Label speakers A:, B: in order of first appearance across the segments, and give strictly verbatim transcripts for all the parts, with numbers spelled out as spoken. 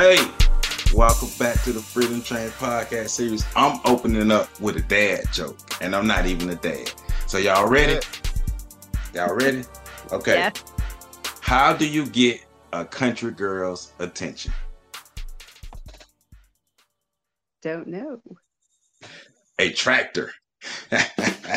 A: Hey, welcome back to the Freedom Train podcast series. I'm opening up with a dad joke, and I'm not even a dad. So y'all ready? Y'all ready? Okay.
B: Yeah.
A: How do you get a country girl's attention?
B: Don't know.
A: A tractor. Get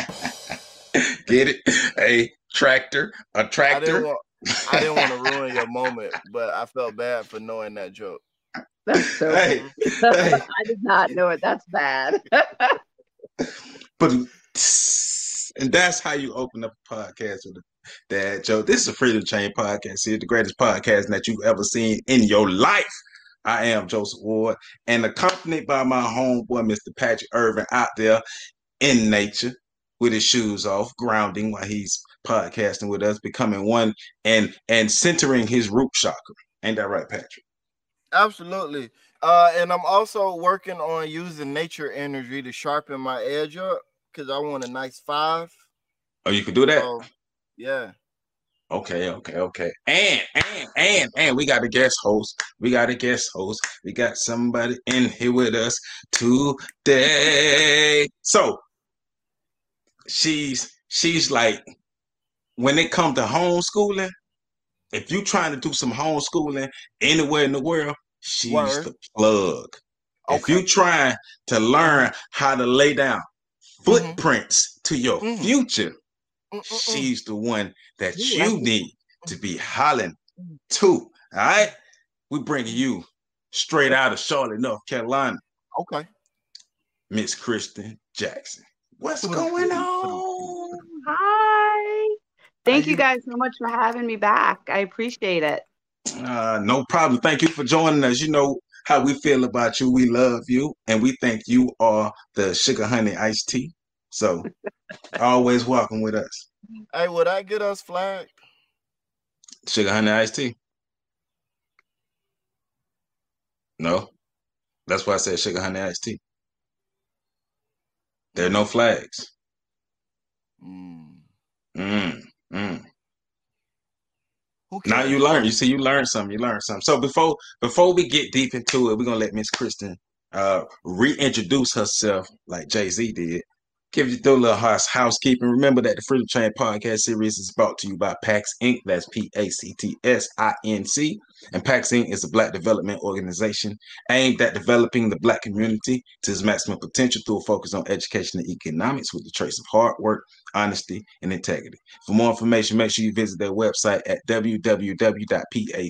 A: it? A tractor. A tractor.
C: I didn't want, I didn't want to ruin your moment, but I felt bad for knowing that joke.
B: That's so
A: Hey,
B: bad.
A: hey.
B: I did not know it. That's bad.
A: But and that's how you open up a podcast with a dad joke. This is a Freedom Train podcast. It's the greatest podcast that you've ever seen in your life. I am Joseph Ward, and accompanied by my homeboy, Mister Patrick Irvin, out there in nature with his shoes off, grounding while he's podcasting with us, becoming one and and centering his root chakra. Ain't that right, Patrick?
C: Absolutely. Uh, and I'm also working on using nature energy to sharpen my edge up because I want a nice five.
A: Oh, you can do that?
C: So, yeah.
A: Okay, okay, okay. And, and, and, and we got a guest host. We got a guest host. We got somebody in here with us today. So, she's, she's like, when it comes to homeschooling, if you trying to do some homeschooling anywhere in the world, she's
C: Word.
A: the plug.
C: Okay.
A: If you trying to learn how to lay down footprints to your
C: Mhm.
A: future,
C: Mm-mm-mm.
A: she's the one that
B: Ooh,
A: you
B: that's-
A: need to be hollering to. All right? We bringing you straight out of Charlotte, North Carolina,
C: Okay.
A: Miss Kristen Jackson. What's going on?
B: Hi. Thank
C: Are
B: you
C: you-
B: guys so much for having me back. I appreciate it.
A: Uh, no problem. Thank you for joining us. You know how we feel about you. We love you, and we think you are the sugar honey iced tea. So always welcome with us.
C: Hey, would I get us flagged?
A: Sugar honey iced tea? No. That's why I said sugar honey iced tea. There are no flags.
C: Mm.
A: Mm, mm.
C: Who
A: Now
C: cares?
A: you learn. You see, you learn something. You learn something. So before before we get deep into it, we're gonna let Miss Kristen uh, reintroduce herself like Jay-Z did. Give you do a little house housekeeping. Remember that the Freedom Train podcast series is brought to you by PAX Incorporated. That's P A C T S I N C. And PAX Incorporated is a Black development organization aimed at developing the Black community to its maximum potential through a focus on education and economics with the trace of hard work, honesty, and integrity. For more information, make sure you visit their website at w w w dot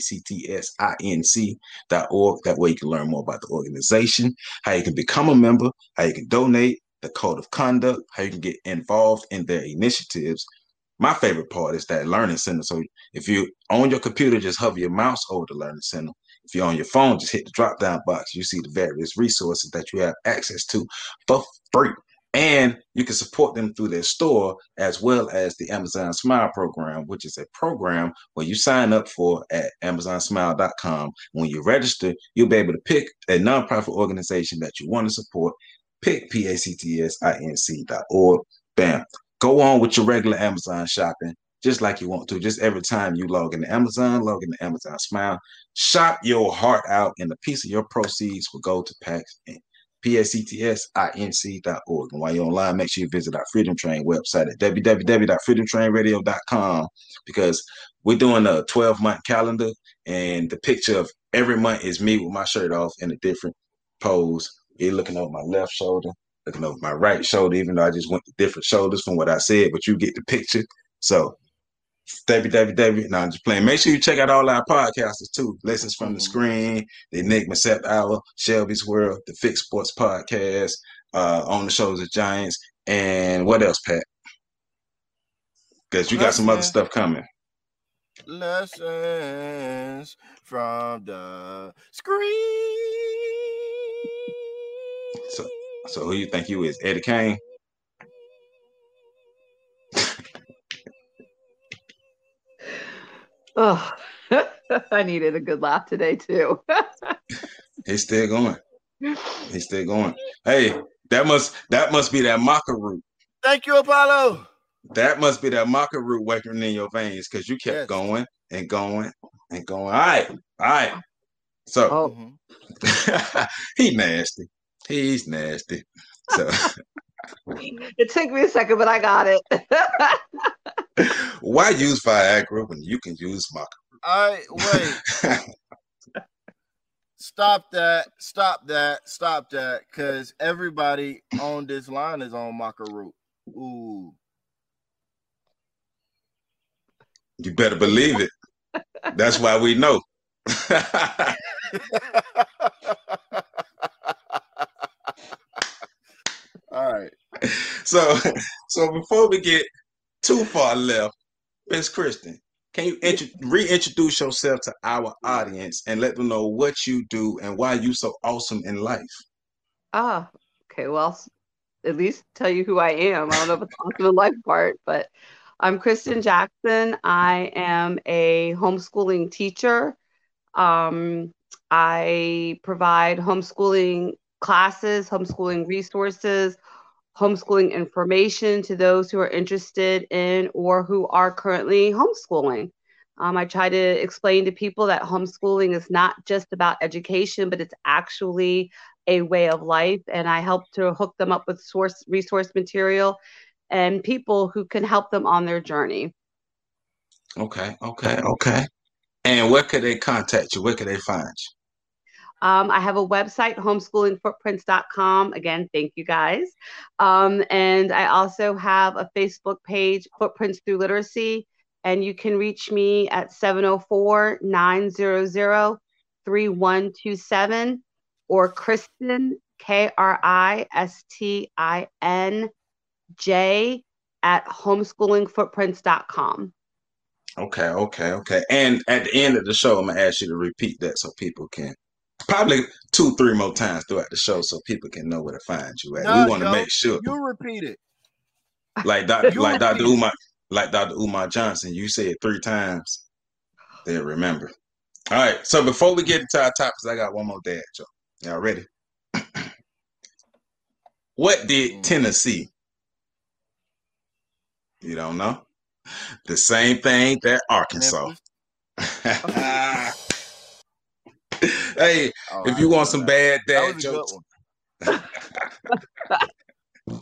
A: pactsinc dot org. That way you can learn more about the organization, how you can become a member, how you can donate, the code of conduct, how you can get involved in their initiatives. My favorite part is that learning center. So if you on your computer, just hover your mouse over the learning center. If you're on your phone, just hit the drop down box. You see the various resources that you have access to for free. And you can support them through their store as well as the Amazon Smile program, which is a program where you sign up for at amazon smile dot com. When you register, you'll be able to pick a nonprofit organization that you want to support. Pick P A C T S I N C dot org. Bam. Go on with your regular Amazon shopping, just like you want to. Just every time you log into Amazon, log into Amazon Smile, shop your heart out, and a piece of your proceeds will go to PAX Incorporated. P A C T S I N C dot org. And while you're online, make sure you visit our Freedom Train website at w w w dot freedom train radio dot com because we're doing a twelve-month calendar, and the picture of every month is me with my shirt off in a different pose. You're looking over my left shoulder, looking over my right shoulder, even though I just went to different shoulders from what I said, but you get the picture. So w w w. No, I'm just playing. Make sure you check out all our podcasters too. Lessons from the Screen, the Enigma Sept Hour, Shelby's World, the Fix Sports Podcast, uh, On the Shoulders of Giants, and what else, Pat? Because you got some other stuff coming.
C: Lessons from the screen.
A: So, so who you think you is? Eddie Kane?
B: Oh, I needed a good laugh today too.
A: He's still going. He's still going. Hey, that must that must be that maca root.
C: Thank you, Apollo.
A: That must be that maca root working in your veins because you kept
C: Yes.
A: going and going and going. All right, all right. So
B: Oh,
C: Mhm.
A: he nasty. He's nasty. So
B: it took me a second, but I got it.
A: why use Viagra when you can use
C: I wait.
A: Maca?
C: Stop that. Stop that. Stop that. Cause everybody on this line is on maca root. Ooh.
A: You better believe it. That's why we know.
C: All right.
A: So, so before we get too far left, Miss Kristen, can you intro- reintroduce yourself to our audience and let them know what you do and why you so awesome in life?
B: Ah, okay. Well, s- at least tell you who I am. I don't know if it's awesome in life part, but I'm Kristen Jackson. I am a homeschooling teacher. Um, I provide homeschooling classes, homeschooling resources, homeschooling information to those who are interested in or who are currently homeschooling. Um, I try to explain to people that homeschooling is not just about education, but it's actually a way of life. And I help to hook them up with source resource material and people who can help them on their journey.
A: Okay, okay, okay. And where could they contact you? Where could they find you?
B: Um, I have a website, homeschooling footprints dot com. Again, thank you guys. Um, and I also have a Facebook page, Footprints Through Literacy. And you can reach me at seven oh four, nine hundred, three one two seven or Kristen, K R I S T I N J, at homeschooling footprints dot com.
A: Okay, okay, okay. And at the end of the show, I'm gonna ask you to repeat that so people can probably two, three more times throughout the show so people can know where to find you at. We
C: No,
A: want to
C: yo,
A: make sure,
C: you repeat it.
A: like Doc,
C: You
A: like Doctor
C: repeat it.
A: Umar, like Doctor Umar Johnson, you say it three times, they'll remember. All right. So before we get into our topics, I got one more dad joke. Y'all ready? What did
C: Mm.
A: Tennessee? You don't know? The same thing that Arkansas.
C: Memphis.
A: Hey,
C: Oh,
A: if
C: I
A: you
C: didn't
A: want
C: know
A: some
C: that.
A: bad
C: That
A: dad
C: was a
A: jokes,
C: good one.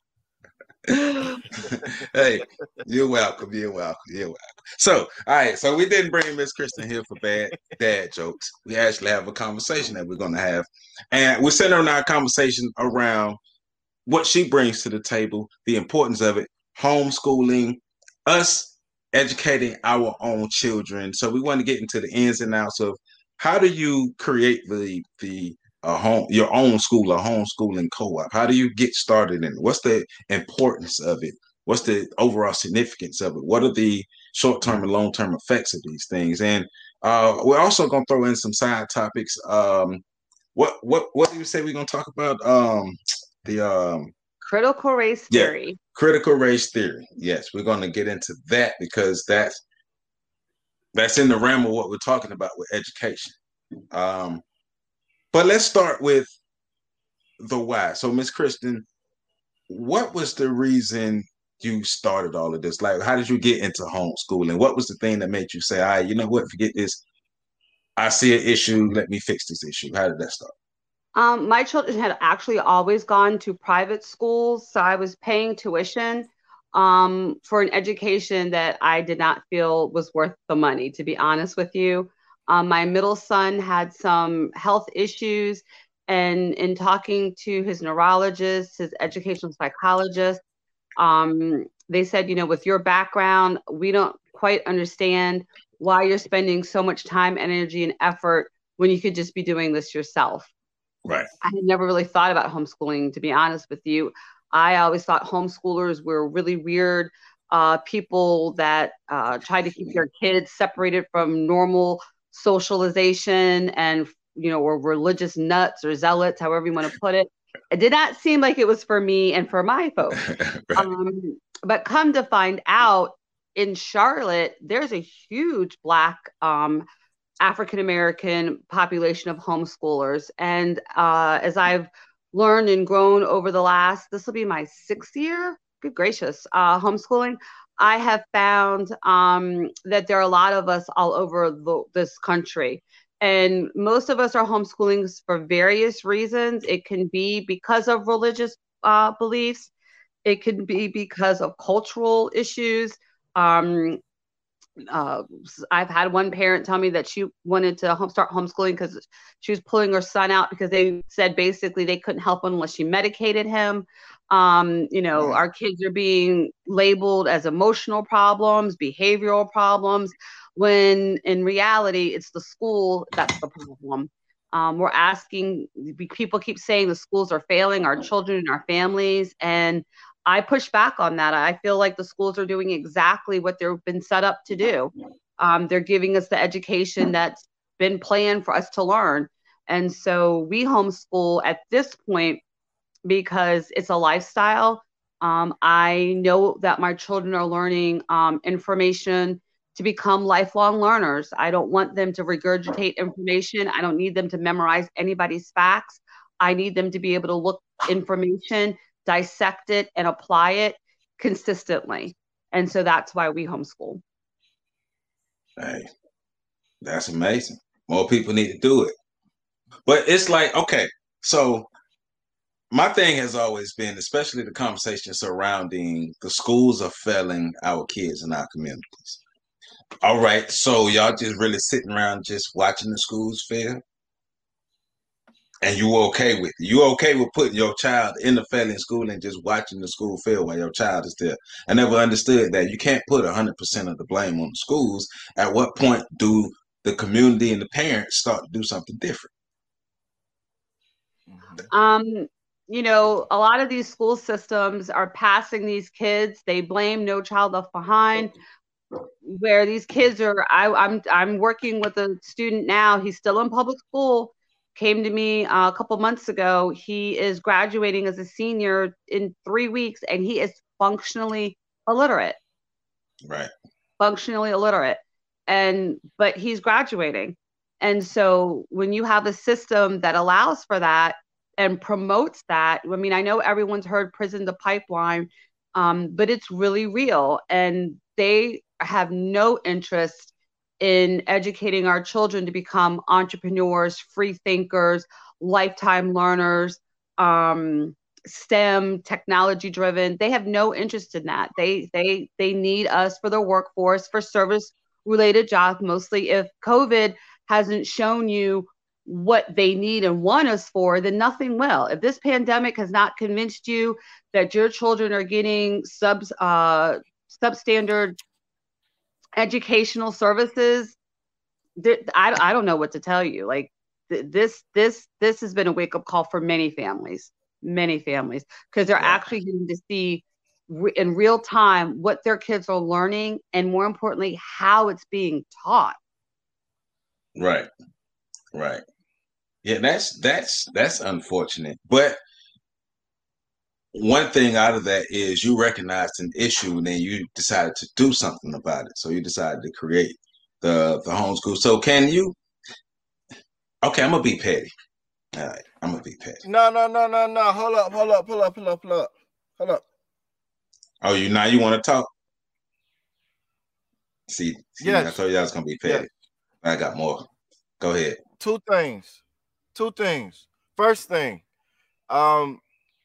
A: hey, you're welcome. You're welcome. You're welcome. So, all right. So we didn't bring Miss Kristen here for bad dad jokes. We actually have a conversation that we're going to have, and we're centering our conversation around what she brings to the table, the importance of it, homeschooling, us educating our own children. So we want to get into the ins and outs of how do you create the the uh, home your own school, a homeschooling co-op? How do you get started in it? What's the importance of it? What's the overall significance of it? What are the short-term and long-term effects of these things? And uh, we're also going to throw in some side topics. Um, what what what do you say we're going to talk about? Um, the um
B: Critical race
A: yeah,
B: theory.
A: critical race theory. Yes, we're going to get into that because that's that's in the realm of what we're talking about with education. Um, but let's start with the why. So, Miss Kristen, what was the reason you started all of this? Like, how did you get into homeschooling? What was the thing that made you say, "All right, you know what? Forget this. I see an issue. Let me fix this issue." How did that start?
B: Um, my children had actually always gone to private schools, so I was paying tuition um, for an education that I did not feel was worth the money, to be honest with you. Um, my middle son had some health issues, and in talking to his neurologist, his educational psychologist, um, they said, you know, with your background, we don't quite understand why you're spending so much time, energy, and effort when you could just be doing this yourself.
A: Right.
B: I had never really thought about homeschooling, to be honest with you. I always thought homeschoolers were really weird uh, people that uh, try to keep their kids separated from normal socialization and, you know, or religious nuts or zealots, however you want to put it. It did not seem like it was for me and for my folks.
A: Right.
B: Um, but come to find out, in Charlotte, there's a huge Black um, African American population of homeschoolers. And uh, as I've learned and grown over the last, this will be my sixth year, good gracious, uh, homeschooling, I have found um, that there are a lot of us all over the, this country. And most of us are homeschooling for various reasons. It can be because of religious uh, beliefs. It can be because of cultural issues. Um, uh, I've had one parent tell me that she wanted to home, start homeschooling because she was pulling her son out because they said basically they couldn't help him unless she medicated him. Um, you know,
A: Right.
B: our kids are being labeled as emotional problems, behavioral problems, when in reality, it's the school that's the problem. Um, we're asking, people keep saying the schools are failing our children and our families. And I push back on that. I feel like the schools are doing exactly what they've been set up to do. Um, they're giving us the education that's been planned for us to learn. And so we homeschool at this point because it's a lifestyle. Um, I know that my children are learning um, information to become lifelong learners. I don't want them to regurgitate information. I don't need them to memorize anybody's facts. I need them to be able to look information, dissect it, and apply it consistently. And so that's why we homeschool.
A: Hey, that's amazing. More people need to do it. But it's like, okay, so my thing has always been, especially the conversation surrounding the schools are failing our kids in our communities. All right, so y'all just really sitting around just watching the schools fail? And you okay with it? You okay with putting your child in the failing school and just watching the school fail while your child is there? I never understood that. You can't put one hundred percent of the blame on the schools. At what point do the community and the parents start to do something different?
B: Um, you know, a lot of these school systems are passing these kids. They blame No Child Left Behind, where these kids are. I, I'm I'm working with a student now. He's still in public school. Came to me uh, a couple months ago. He is graduating as a senior in three weeks, and he is functionally illiterate.
A: Right.
B: Functionally illiterate, and but he's graduating. And so when you have a system that allows for that and promotes that, I mean, I know everyone's heard Prison to Pipeline, um, but it's really real, and they have no interest in educating our children to become entrepreneurs, free thinkers, lifetime learners, um, STEM, technology driven. They have no interest in that. They they they need us for the workforce, for service related jobs, mostly. If COVID hasn't shown you what they need and want us for, then nothing will. If this pandemic has not convinced you that your children are getting subs uh, substandard educational services, th- I, I don't know what to tell you. Like th- this, this, this has been a wake up call for many families, many families, because they're
A: Yeah.
B: actually getting to see re- in real time what their kids are learning, and more importantly, how it's being taught.
A: Right. Right. Yeah, that's that's that's unfortunate. But one thing out of that is you recognized an issue and then you decided to do something about it. So you decided to create the the homeschool. So can you? Okay, I'm gonna be petty. All right, I'm gonna be petty.
C: No, no, no, no, no. Hold up, hold up, hold up, hold up, hold up, hold up.
A: Oh, you now you want to talk? See, see I
C: Yes.
A: told you I was gonna be petty.
C: Yes.
A: I got more. Go ahead.
C: Two things. Two things. First thing, um,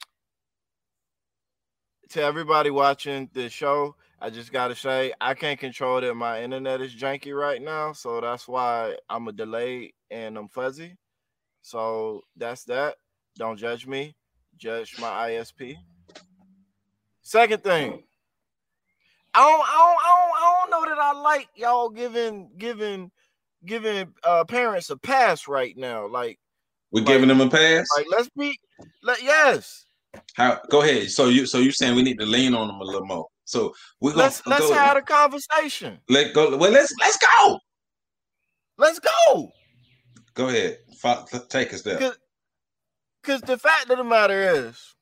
C: to everybody watching this show, I just gotta say I can't control that my internet is janky right now, so that's why I'm a delay and I'm fuzzy. So that's that. Don't judge me. Judge my I S P. Second thing, I don't, I don't, I don't, I don't know that I like y'all giving, giving, giving uh, parents a pass right now. Like
A: We're
C: like,
A: giving them a pass.
C: Like let's be, let yes.
A: How? Go ahead. So you so you saying we need to lean on them a little more. So we're gonna
C: Let's let's
A: go,
C: have a conversation.
A: Let go. Well, let's let's go.
C: Let's go.
A: Go ahead. F- take us there.
C: Because the fact of the matter is,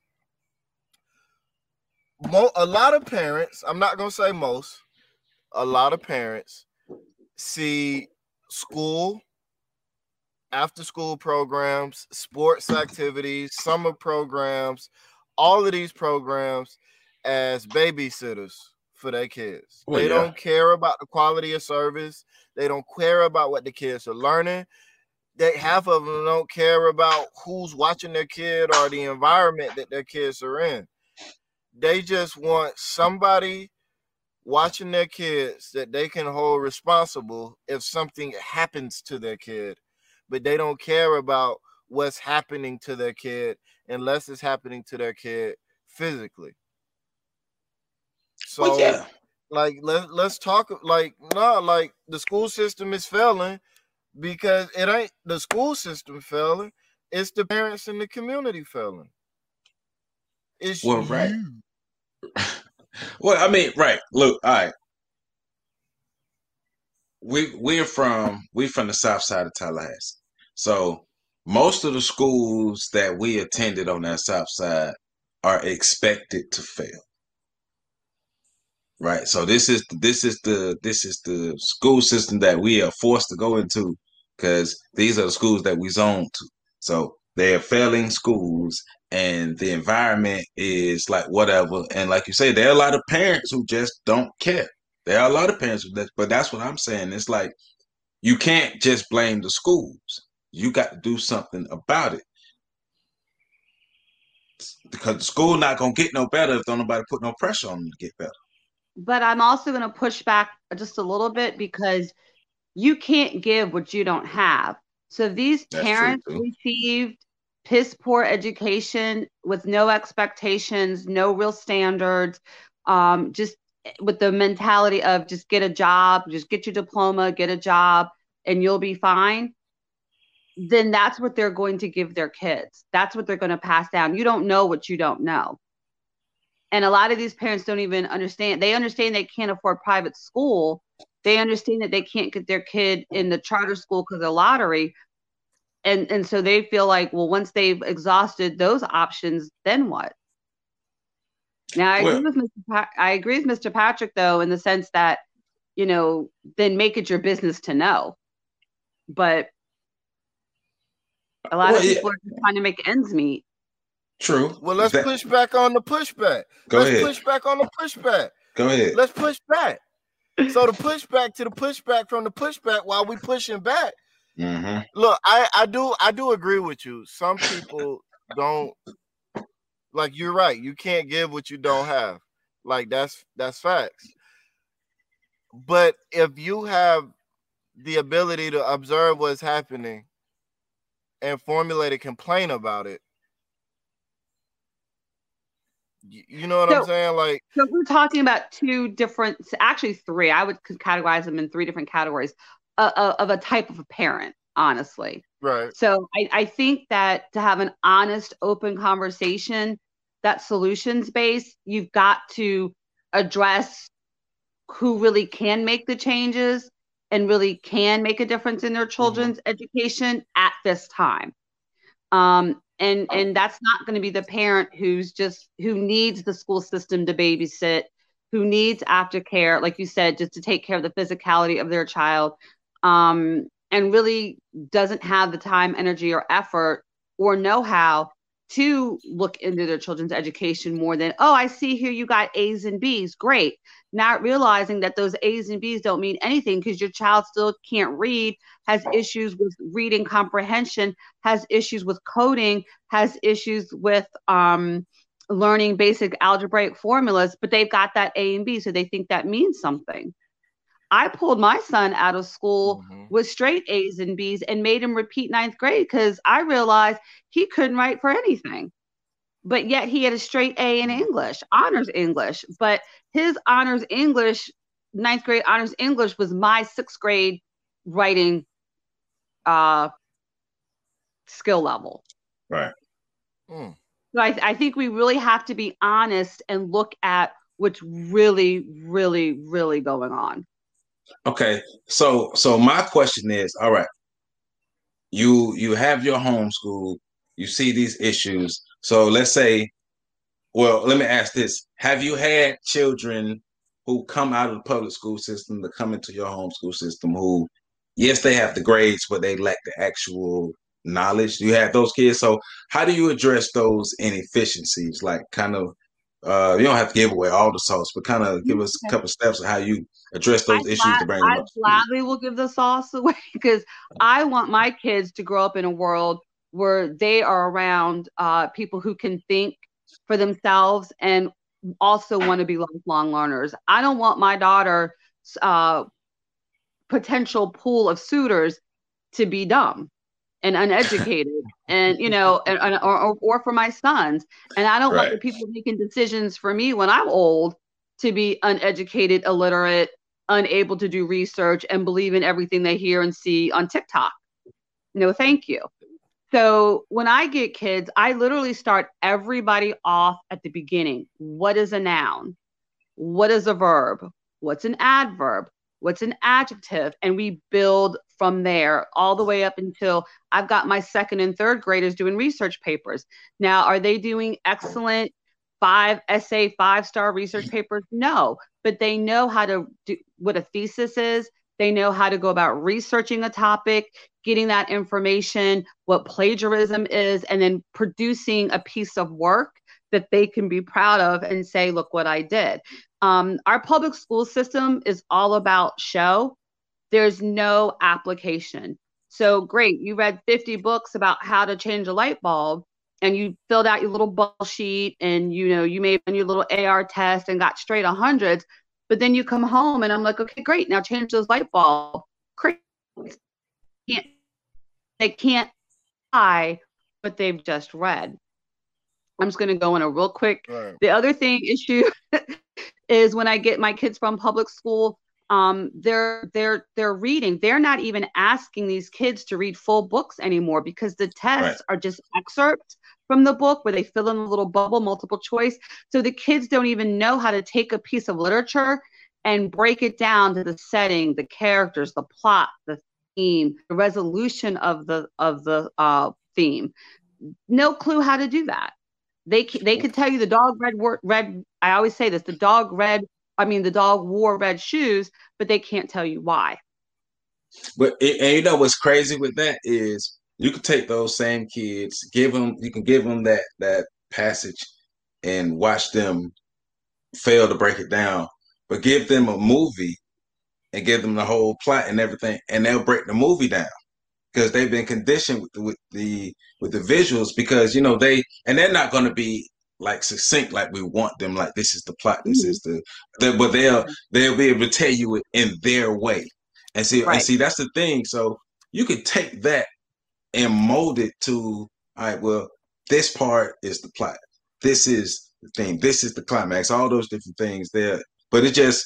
C: mo- a lot of parents, I'm not going to say most, a lot of parents see school, after school programs, sports activities, summer programs, all of these programs as babysitters for their kids.
A: Well,
C: they
A: yeah.
C: don't care about the quality of service. They don't care about what the kids are learning. they half of them don't care about who's watching their kid or the environment that their kids are in. They just want somebody watching their kids that they can hold responsible if something happens to their kid, but they don't care about what's happening to their kid unless it's happening to their kid physically. So,
A: well, yeah.
C: like, let, let's talk, like, no, like, the school system is failing because it ain't the school system failing, it's the parents in the community failing. It's
A: well, right.
C: you.
A: Well, I mean, right. Look, all right. We we're from we from the south side of Tallahassee. So most of the schools that we attended on that south side are expected to fail. Right. So this is this is the this is the school system that we are forced to go into because these are the schools that we zone to. So they're failing schools and the environment is like whatever. And like you say, there are a lot of parents who just don't care. There are a lot of parents, who, but that's what I'm saying. It's like you can't just blame the schools. You got to do something about it because the school not gonna get no better if don't nobody put no pressure on them to get better.
B: But I'm also going to push back just a little bit because you can't give what you don't have. So these
A: That's
B: parents
A: true, too.
B: received piss poor education with no expectations, no real standards, um, just with the mentality of just get a job, just get your diploma, get a job, and you'll be fine. Then that's what they're going to give their kids. That's what they're going to pass down. You don't know what you don't know. And a lot of these parents don't even understand. They understand they can't afford private school. They understand that they can't get their kid in the charter school because of lottery. And, and so they feel like, well, once they've exhausted those options, then what? Now, I,
A: Well,
B: agree with Mister Pa- I agree with Mister Patrick, though, in the sense that, you know, then make it your business to know. But a lot
A: well,
B: of people
A: yeah,
B: are just trying to make ends meet.
A: true.
C: Well, let's
A: That-
C: push back on the pushback.
A: Go
C: let's
A: ahead.
C: push back on the pushback.
A: Go ahead.
C: Let's push back. So the pushback to the pushback from the pushback while we pushing back.
A: Mm-hmm.
C: Look, I, I do I do agree with you. Some people don't, like, you're right. You can't give what you don't have. Like, that's that's facts. But if you have the ability to observe what's happening and formulate a complaint about it, you, you know what
B: So-
C: I'm saying? Like,
B: So we're talking about two different, actually three. I would categorize them in three different categories uh, uh, of a type of a parent, honestly.
C: right.
B: So I, I think that to have an honest, open conversation that's solutions based, you've got to address who really can make the changes and really can make a difference in their children's education at this time. Um, and and that's not going to be the parent who's just who needs the school system to babysit, who needs aftercare, like you said, just to take care of the physicality of their child, um, and really doesn't have the time, energy, or effort or know-how to look into their children's education more than, oh, I see here you got A's and B's, great. Not realizing that those A's and B's don't mean anything because your child still can't read, has issues with reading comprehension, has issues with coding, has issues with um, learning basic algebraic formulas, but they've got that A and B, so they think that means something. I pulled my son out of school
C: Mhm.
B: with straight A's and B's and made him repeat ninth grade because I realized he couldn't write for anything. But yet he had a straight A in English, honors English. But his honors English, ninth grade honors English was my sixth grade writing uh, skill level.
A: Right.
C: Mm.
B: So I, I think we really have to be honest and look at what's really, really, really going on.
A: Okay. So so my question is, all right, you you have your homeschool, you see these issues. So let's say, well, let me ask this. Have you had children who come out of the public school system to come into your homeschool system who, yes, they have the grades, but they lack the actual knowledge? You have those kids. So how do you address those inefficiencies? Like kind of Uh, you don't have to give away all the sauce, but kind of give us a
B: Okay.
A: couple steps of how you address
B: I
A: those issues
B: glad
A: to bring them
B: I
A: up to speed.
B: gladly will give the sauce away because I want my kids to grow up in a world where they are around uh, people who can think for themselves and also want to be lifelong learners. I don't want my daughter's uh, potential pool of suitors to be dumb and uneducated and you know and, and or, or for my sons, and I don't want
A: Right.
B: the people making decisions for me when I'm old to be uneducated, illiterate, unable to do research, and believe in everything they hear and see on TikTok. No thank you. So when I get kids, I literally start everybody off at the beginning. What is a noun? What is a verb? What's an adverb? What's an adjective? And we build from there all the way up until I've got my second and third graders doing research papers. Now, are they doing excellent five essay, five star research papers? No, but they know how to do what a thesis is. They know how to go about researching a topic, getting that information, what plagiarism is, and then producing a piece of work that they can be proud of and say, look what I did. Um, our public school system is all about show. There's no application. So great, you read fifty books about how to change a light bulb and you filled out your little bubble sheet and you know you made your little A R test and got straight hundreds, but then you come home and I'm like, okay, great, now change those light bulbs. Can't, they can't buy what they've just read. I'm just going to go in a real quick.
C: Right.
B: The other thing issue is when I get my kids from public school, um, they're they're they're reading. They're not even asking these kids to read full books anymore because the tests
A: Right.
B: are just excerpts from the book where they fill in a little bubble, multiple choice. So the kids don't even know how to take a piece of literature and break it down to the setting, the characters, the plot, the theme, the resolution of the of the uh, theme. No clue how to do that. They they could tell you the dog read red. I always say this: the dog read. I mean, the dog wore red shoes, but they can't tell you why.
A: But and you know what's crazy with that is you can take those same kids, give them, you can give them that that passage, and watch them fail to break it down. But give them a movie and give them the whole plot and everything, and they'll break the movie down because they've been conditioned with the, with the with the visuals because you know they and they're not going to be like succinct like we want them like this is the plot, this
B: Mm-hmm.
A: is the, the but they'll they'll be able to tell you it in their way and see
B: Right.
A: and see that's the thing. So you could take that and mold it to all right, well, this part is the plot, this is the thing, this is the climax, all those different things there. But it just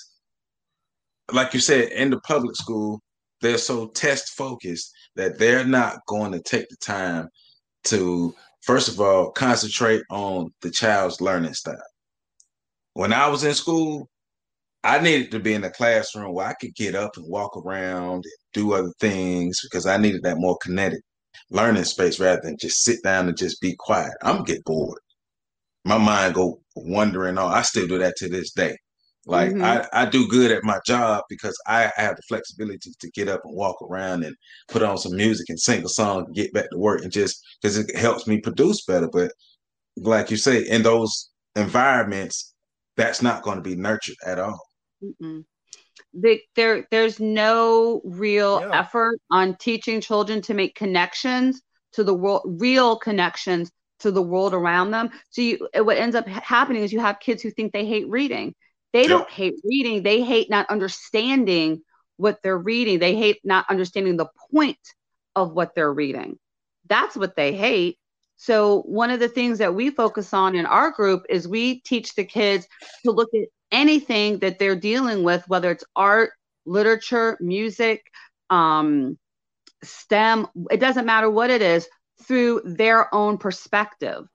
A: like you said, in the public school, they're so test focused that they're not going to take the time to, first of all, concentrate on the child's learning style. When I was in school, I needed to be in a classroom where I could get up and walk around and do other things because I needed that more kinetic learning space rather than just sit down and just be quiet. I'm gonna get bored. My mind go wandering on. I still do that to this day. Like
B: Mm-hmm.
A: I, I do good at my job because I have the flexibility to get up and walk around and put on some music and sing a song and get back to work and just because it helps me produce better. But like you say, in those environments, that's not going to be nurtured at all.
B: Mm-mm. They, there, there's no real
C: Yeah.
B: effort on teaching children to make connections to the world, real connections to the world around them. So you, what ends up happening is you have kids who think they hate reading. They
A: Yep.
B: don't hate reading. They hate not understanding what they're reading. They hate not understanding the point of what they're reading. That's what they hate. So one of the things that we focus on in our group is we teach the kids to look at anything that they're dealing with, whether it's art, literature, music, um, STEM, it doesn't matter what it is, through their own perspective.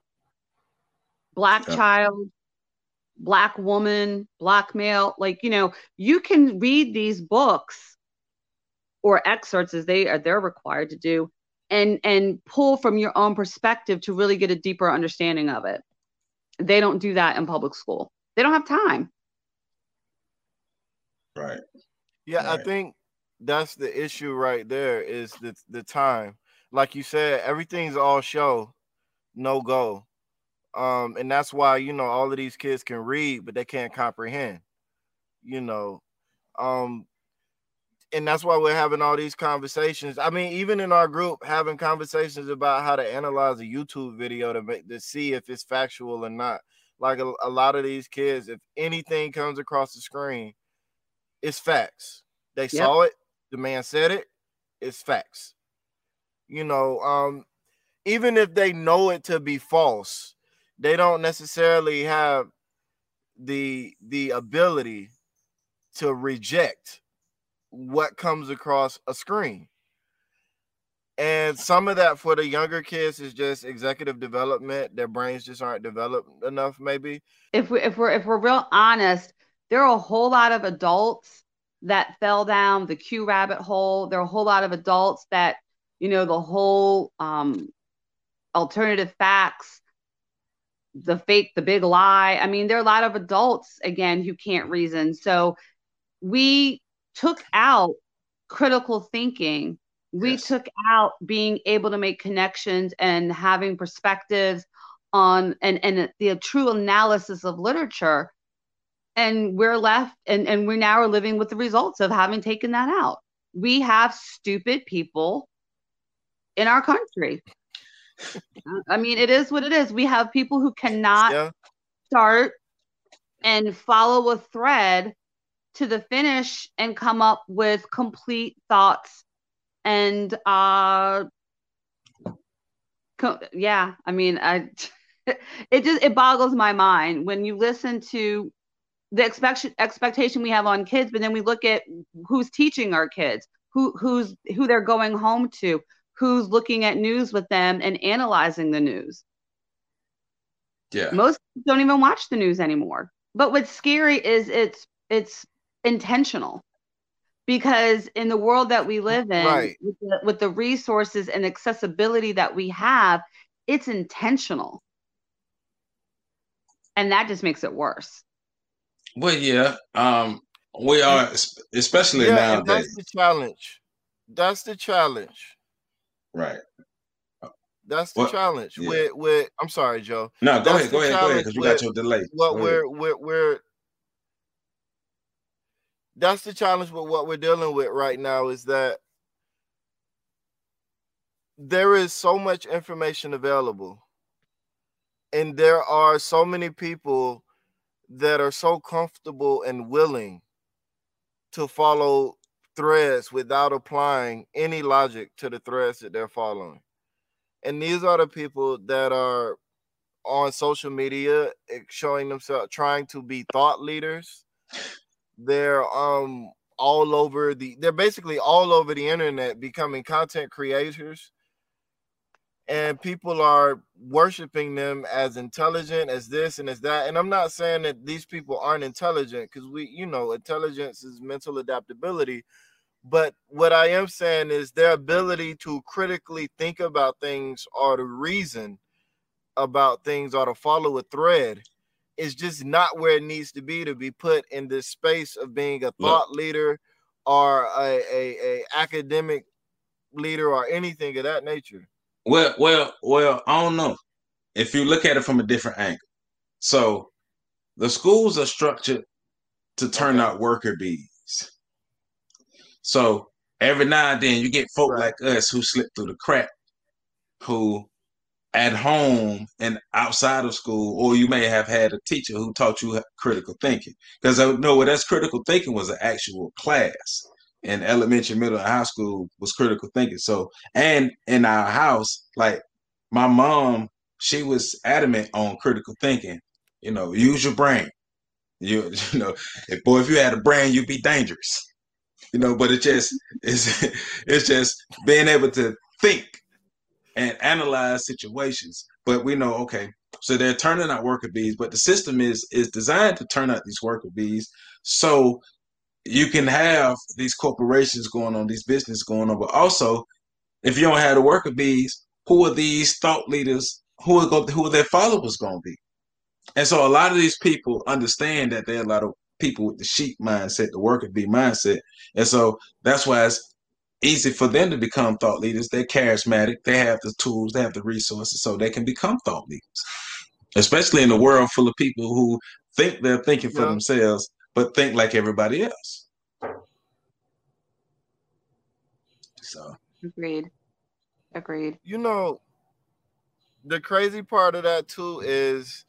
B: Black
A: Yeah.
B: child, Black woman, Black male, like, you know, you can read these books or excerpts as they are they're required to do and and pull from your own perspective to really get a deeper understanding of it. They don't do that in public school. They don't have time.
A: Right.
C: Yeah, I
A: Right.
C: think that's the issue right there is the the time. Like you said, everything's all show, no go. Um, and that's why, you know, all of these kids can read, but they can't comprehend, you know. Um, and that's why we're having all these conversations. I mean, even in our group, having conversations about how to analyze a YouTube video to make, to see if it's factual or not. Like a, a lot of these kids, if anything comes across the screen, it's facts. They yep. saw it, the man said it, it's facts. You know, um, even if they know it to be false, they don't necessarily have the the ability to reject what comes across a screen. And some of that for the younger kids is just executive development. Their brains just aren't developed enough, maybe.
B: If we if we're if we're real honest, there are a whole lot of adults that fell down the Q rabbit hole. There are a whole lot of adults that, you know, the whole um, alternative facts, the fake, the big lie. I mean, there are a lot of adults, again, who can't reason. So we took out critical thinking. We yes. took out being able to make connections and having perspectives on and, and the true analysis of literature. And we're left and, and we now are living with the results of having taken that out. We have stupid people in our country. I mean, it is what it is. We have people who cannot yeah. start and follow a thread to the finish and come up with complete thoughts. And uh, co- yeah, I mean, I it just it boggles my mind when you listen to the expect- expectation we have on kids, but then we look at who's teaching our kids, who who's who they're going home to, who's looking at news with them and analyzing the news.
A: Yeah.
B: Most don't even watch the news anymore. But what's scary is it's it's intentional. Because in the world that we live in,
C: right.
B: with, the, with the resources and accessibility that we have, it's intentional. And that just makes it worse.
A: Well, yeah, um, we are, especially
C: yeah,
A: nowadays.
C: And that's the challenge. That's the challenge.
A: Right.
C: That's the
A: well,
C: challenge.
A: Yeah.
C: With with I'm sorry, Joe.
A: No, go
C: that's
A: ahead, go ahead, go ahead, because you got your delay.
C: What we're we're we're that's the challenge with what we're dealing with right now is that there is so much information available, and there are so many people that are so comfortable and willing to follow threads without applying any logic to the threads that they're following. And these are the people that are on social media showing themselves, trying to be thought leaders. They're um all over the, they're basically all over the internet becoming content creators. And people are worshiping them as intelligent, as this and as that. And I'm not saying that these people aren't intelligent, because we, you know, intelligence is mental adaptability. But what I am saying is their ability to critically think about things or to reason about things or to follow a thread is just not where it needs to be to be put in this space of being a thought Look. leader or a, a, a academic leader or anything of that nature.
A: Well, well, well, I don't know. If you look at it from a different angle. So the schools are structured to turn okay. out worker bees. So every now and then you get folk right. like us who slip through the crack, who at home and outside of school, or you may have had a teacher who taught you critical thinking. Because I know what that's critical thinking was an actual class. In elementary, middle, and high school was critical thinking. So, and in our house, like my mom, she was adamant on critical thinking. You know, use your brain. You, you know, if boy, if you had a brain, you'd be dangerous. You know, but it just it's it's just being able to think and analyze situations. But we know, okay, so they're turning out worker bees, but the system is is designed to turn out these worker bees. So you can have these corporations going on, these businesses going on, but also if you don't have the worker bees, who are these thought leaders? Who are go, who are their followers going to be? And so a lot of these people understand that there are a lot of people with the sheep mindset, the worker bee mindset, and so that's why it's easy for them to become thought leaders. They're charismatic. They have the tools. They have the resources, so they can become thought leaders. especially in a world full of people who think they're thinking for
C: Yeah.
A: themselves, but think like everybody else. So
B: Agreed. Agreed.
C: You know, the crazy part of that too is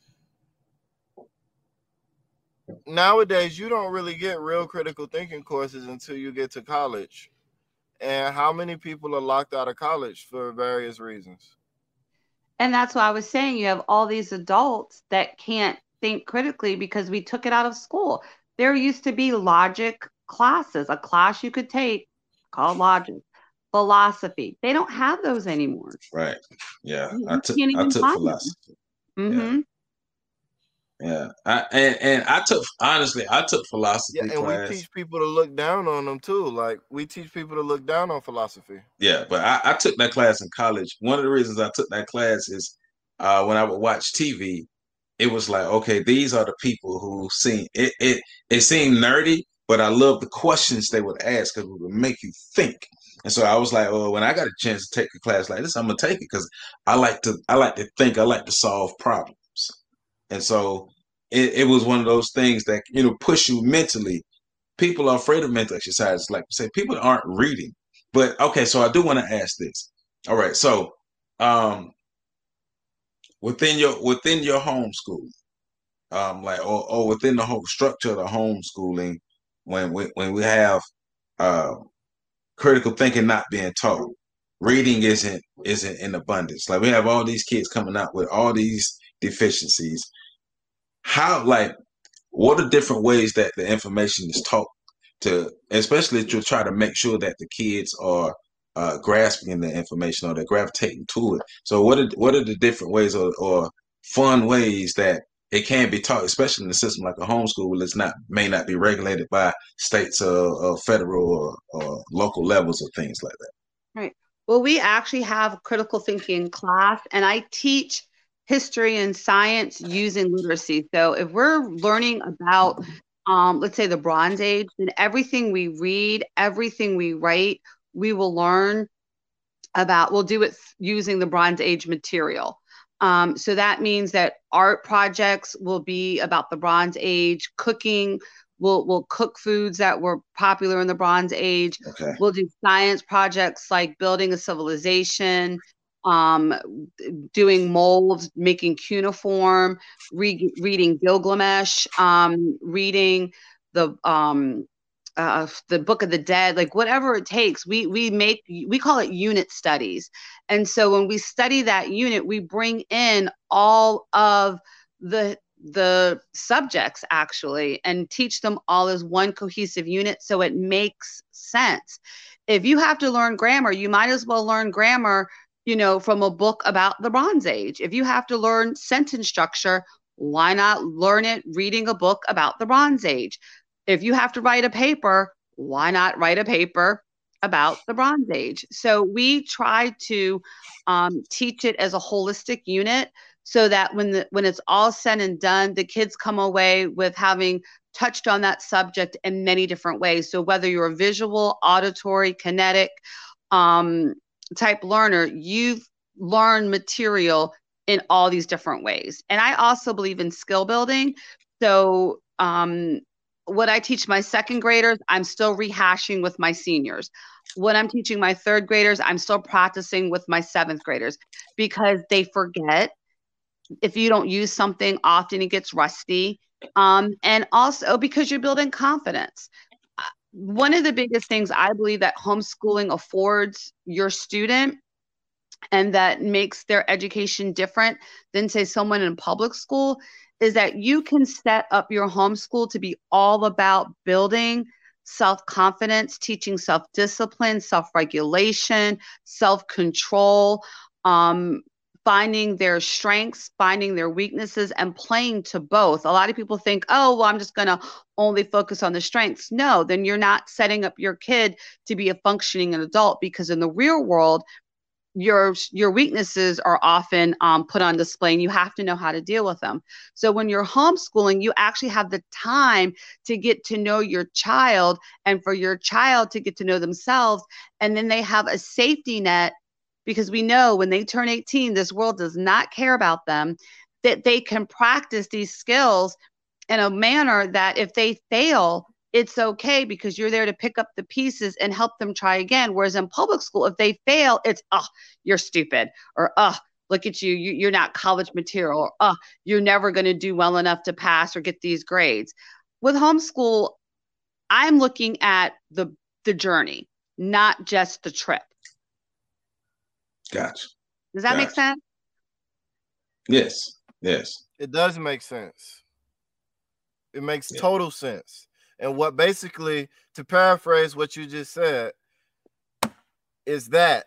C: nowadays you don't really get real critical thinking courses until you get to college. And how many people are locked out of college for various reasons?
B: And that's why I was saying you have all these adults that can't think critically because we took it out of school. There used to be logic classes, a class you could take called logic, philosophy. They don't have those anymore.
A: Right. Yeah.
B: You,
A: I
B: you
A: took
B: can't
A: I
B: even
A: took
B: find
A: philosophy.
B: them.
A: Yeah.
B: Mm-hmm.
A: Yeah. I and, and I took honestly, I took philosophy
C: Yeah, and
A: class.
C: we teach people to look down on them too. Like we teach people to look down on philosophy.
A: Yeah, but I, I took that class in college. One of the reasons I took that class is uh, when I would watch T V, it was like, okay, these are the people who seem it. It it seemed nerdy, but I love the questions they would ask because it would make you think. And so I was like, oh, when I got a chance to take a class like this, I'm gonna take it because I like to I like to think, I like to solve problems. And so it, it was one of those things that you know push you mentally. People are afraid of mental exercises. Like you say, people aren't reading. But okay, so I do want to ask this. All right, so um, within your within your homeschool, um, like or, or within the whole structure of the homeschooling, when we, when we have uh, critical thinking not being taught, reading isn't isn't in abundance. Like we have all these kids coming out with all these deficiencies. How like what are different ways that the information is taught to, especially to try to make sure that the kids are uh, grasping the information or they're gravitating to it. So what are what are the different ways or, or fun ways that it can be taught, especially in a system like a homeschool where it's not may not be regulated by states or, or federal or, or local levels or things like that.
B: Right. Well, we actually have critical thinking class, and I teach history and science using literacy. So if we're learning about, um, let's say, the Bronze Age, then everything we read, everything we write, we will learn about, we'll do it using the Bronze Age material. Um, so that means that art projects will be about the Bronze Age, cooking, we'll, we'll cook foods that were popular in the Bronze Age.
A: Okay.
B: We'll do science projects like building a civilization, um, doing molds, making cuneiform, re- reading Gilgamesh, um, reading the um, uh, the Book of the Dead, like whatever it takes. We we make we call it unit studies, and so when we study that unit, we bring in all of the the subjects actually and teach them all as one cohesive unit so it makes sense. If you have to learn grammar, you might as well learn grammar, you know, from a book about the Bronze Age. If you have to learn sentence structure, why not learn it reading a book about the Bronze Age? If you have to write a paper, why not write a paper about the Bronze Age? So we try to um, teach it as a holistic unit so that when the when it's all said and done, the kids come away with having touched on that subject in many different ways. So whether you're a visual, auditory, kinetic um, type learner, you've learned material in all these different ways. And I also believe in skill building. So um, what I teach my second graders, I'm still rehashing with my seniors. What I'm teaching my third graders, I'm still practicing with my seventh graders because they forget. If you don't use something often, it gets rusty. Um, and also because you're building confidence. One of the biggest things I believe that homeschooling affords your student and that makes their education different than, say, someone in public school is that you can set up your homeschool to be all about building self-confidence, teaching self-discipline, self-regulation, self-control, um, finding their strengths, finding their weaknesses, and playing to both. A lot of people think, oh, well, I'm just going to only focus on the strengths. No, then you're not setting up your kid to be a functioning adult, because in the real world, your your weaknesses are often um, put on display and you have to know how to deal with them. So when you're homeschooling, you actually have the time to get to know your child and for your child to get to know themselves. And then they have a safety net, because we know when they turn eighteen, this world does not care about them. that they can practice these skills in a manner that if they fail, it's okay because you're there to pick up the pieces and help them try again. Whereas in public school, if they fail, it's, oh, you're stupid, or, oh, look at you, you you're not college material, or, oh, you're never going to do well enough to pass or get these grades. With homeschool, I'm looking at the the journey, not just the trip.
A: Gotcha.
B: Does that
A: Gotcha.
B: make sense?
A: Yes. Yes.
C: It does make sense. It makes
A: Yeah.
C: total sense. And what basically, to paraphrase what you just said, is that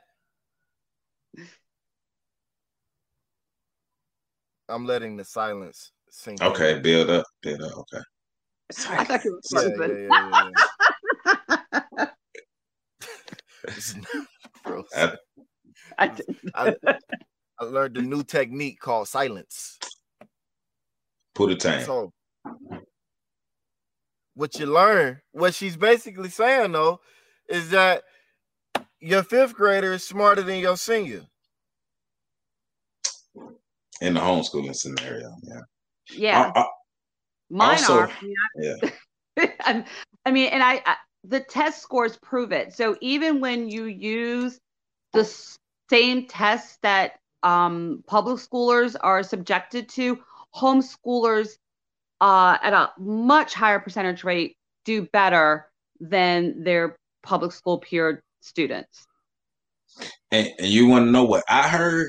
C: I'm letting the silence sink in.
A: Okay, build up, build up. Okay.
B: I thought you
C: Yeah,
B: were
C: yeah, yeah, yeah, yeah. Bro,
A: I-
B: I did.
C: I, I learned a new technique called silence.
A: Put a time.
C: So what you learn, what she's basically saying though, is that your fifth grader is smarter than your senior.
A: In the homeschooling scenario, yeah.
B: Yeah,
A: I- I-
B: mine
A: also-
B: are. I mean,
A: yeah.
B: I, I mean, and I, I the test scores prove it. So even when you use the s- same tests that um, public schoolers are subjected to, homeschoolers uh, at a much higher percentage rate do better than their public school peer students.
A: And, and you want to know what I heard?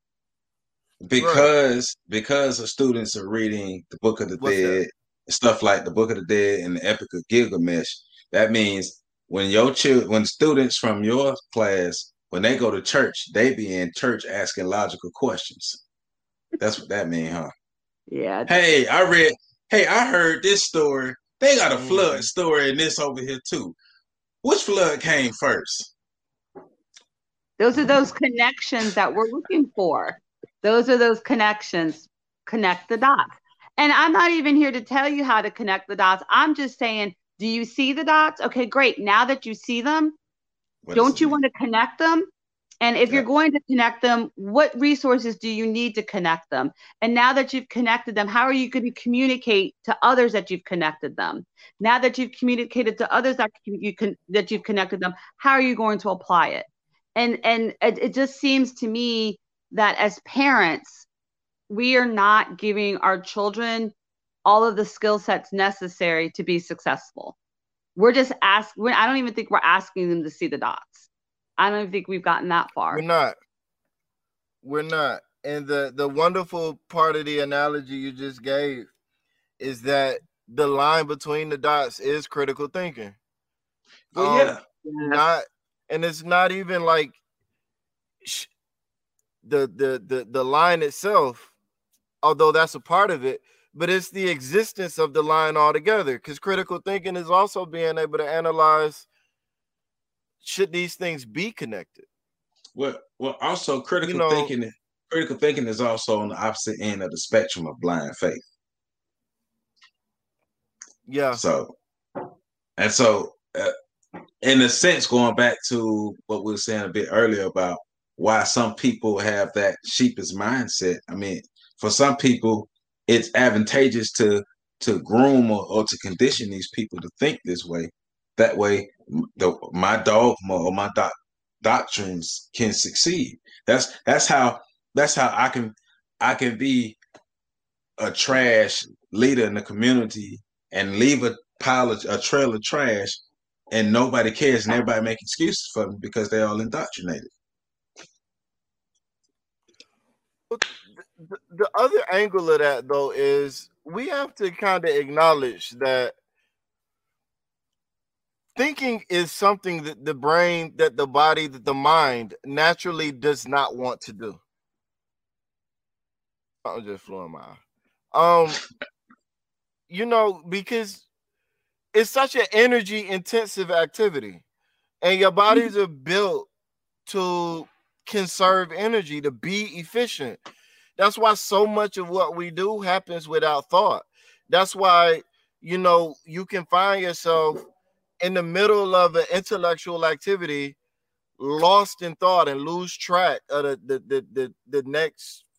A: Because because the students are reading the Book of the
C: What's
A: Dead, stuff like the Book of the Dead and the Epic of Gilgamesh. That means when your children, when students from your class, when they go to church, they be in church asking logical questions. That's what that means, huh?
B: Yeah.
A: Hey, I read. Hey, I heard this story. They got a
C: Mhm.
A: flood story in this over here too. Which flood came first?
B: Those are those connections that we're looking for. Those are those connections. Connect the dots. And I'm not even here to tell you how to connect the dots. I'm just saying, do you see the dots? Okay, great. Now that you see them,
A: What does
B: don't
A: it
B: you
A: mean?
B: want to connect them? And if you're
A: Yeah.
B: going to connect them, what resources do you need to connect them? And now that you've connected them, how are you going to communicate to others that you've connected them? Now that you've communicated to others that you can that you've connected them, how are you going to apply it? And and it, it just seems to me that as parents, we are not giving our children all of the skill sets necessary to be successful. We're just asking. I don't even think we're asking them to see the dots. I don't even think we've gotten that far.
C: We're not. We're not. And the the wonderful part of the analogy you just gave is that the line between the dots is critical thinking.
A: Well,
C: Um,
A: yeah.
B: Yes.
C: Not, and it's not even like sh- the the the the line itself, although that's a part of it, but it's the existence of the line altogether. Because critical thinking is also being able to analyze, should these things be connected?
A: Well, well, also critical
C: You know-
A: thinking. Critical thinking is also on the opposite end of the spectrum of blind faith.
C: Yeah.
A: So, and so, uh, in a sense, going back to what we were saying a bit earlier about why some people have that sheepish mindset. I mean, for some people, it's advantageous to to groom or, or to condition these people to think this way. That way, the, my dogma or my doc, doctrines can succeed. That's that's how that's how I can I can be a trash leader in the community and leave a pile of a trail of trash, and nobody cares, and everybody make excuses for me because they're all indoctrinated.
C: The, the other angle of that, though, is we have to kind of acknowledge that thinking is something that the brain, that the body, that the mind naturally does not want to do. I'm just flew in my eye. Um, you know, because it's such an energy intensive activity, and your bodies are built to conserve energy, to be efficient. That's why so much of what we do happens without thought. That's why, you know, you can find yourself in the middle of an intellectual activity, lost in thought, and lose track of the the the, the, the next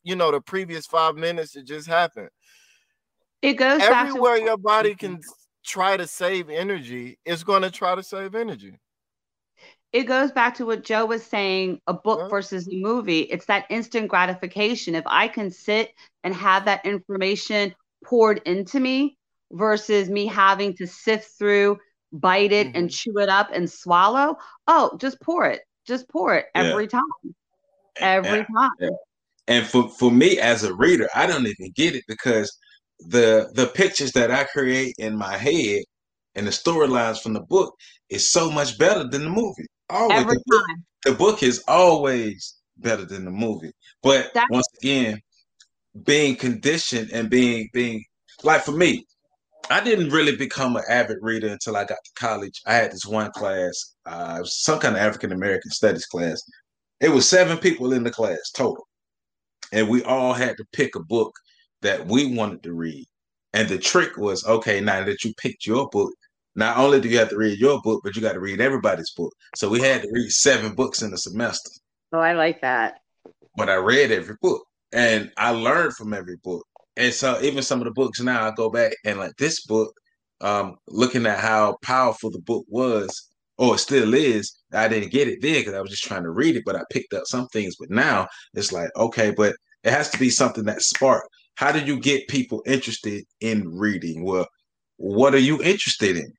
C: you know, the previous five minutes that just happened.
B: It goes
C: everywhere
B: back to
C: your body can try to save energy, it's going to try to save energy.
B: It goes back to what Joe was saying, a book
C: Huh?
B: versus a movie. It's that instant gratification. If I can sit and have that information poured into me versus me having to sift through, bite it,
C: Mhm.
B: and chew it up and swallow, oh, just pour it. Just pour it
A: Yeah.
B: every time. Every
A: And,
B: time.
A: yeah. and for, for me as a reader, I don't even get it because the the pictures that I create in my head and the storylines from the book is so much better than the movie. Always.
B: Every
A: The book,
B: time.
A: the book is always better than the movie. But
B: That's
A: once again, being conditioned and being being like for me, I didn't really become an avid reader until I got to college. I had this one class, uh, it was some kind of African American studies class. It was seven people in the class total, and we all had to pick a book that we wanted to read. And the trick was, okay, now that you picked your book, not only do you have to read your book, but you got to read everybody's book. So we had to read seven books in a semester.
B: oh, I like that.
A: But I read every book and I learned from every book. And so even some of the books now, I go back and like this book, um, looking at how powerful the book was, or it still is. I didn't get it then because I was just trying to read it, but I picked up some things. But now it's like, okay, but it has to be something that spark. How do you get people interested in reading? Well, what are you interested in?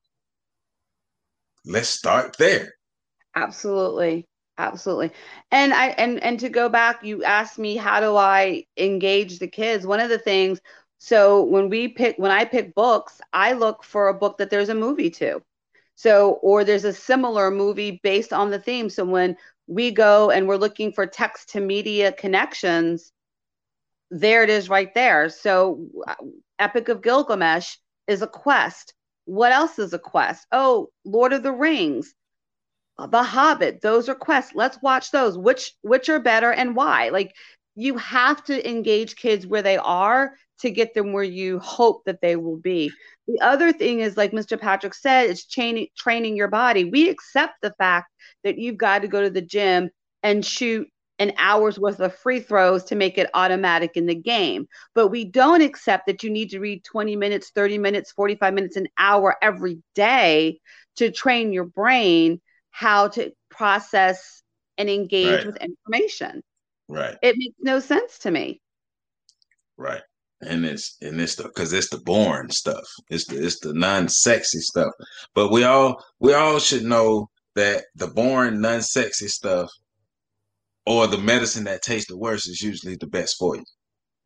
A: Let's start there.
B: Absolutely. Absolutely. And I and and to go back, you asked me how do I engage the kids? One of the things, so when we pick when I pick books, I look for a book that there's a movie to. So or there's a similar movie based on the theme. So when we go and we're looking for text to media connections, there it is right there. So uh, Epic of Gilgamesh is a quest. What else is a quest? Oh, Lord of the Rings, The Hobbit, those are quests. Let's watch those. Which which are better and why? Like you have to engage kids where they are to get them where you hope that they will be. The other thing is, like Mister Patrick said, it's training training your body. We accept the fact that you've got to go to the gym and shoot an hour's worth of free throws to make it automatic in the game. But we don't accept that you need to read twenty minutes, thirty minutes, forty-five minutes, an hour every day to train your brain how to process and engage
A: Right.
B: with information.
A: Right.
B: It makes no sense to me.
A: Right. And it's and it's the because it's the boring stuff. It's the it's the non-sexy stuff. But we all we all should know that the boring, non-sexy stuff or the medicine that tastes the worst is usually the best for you.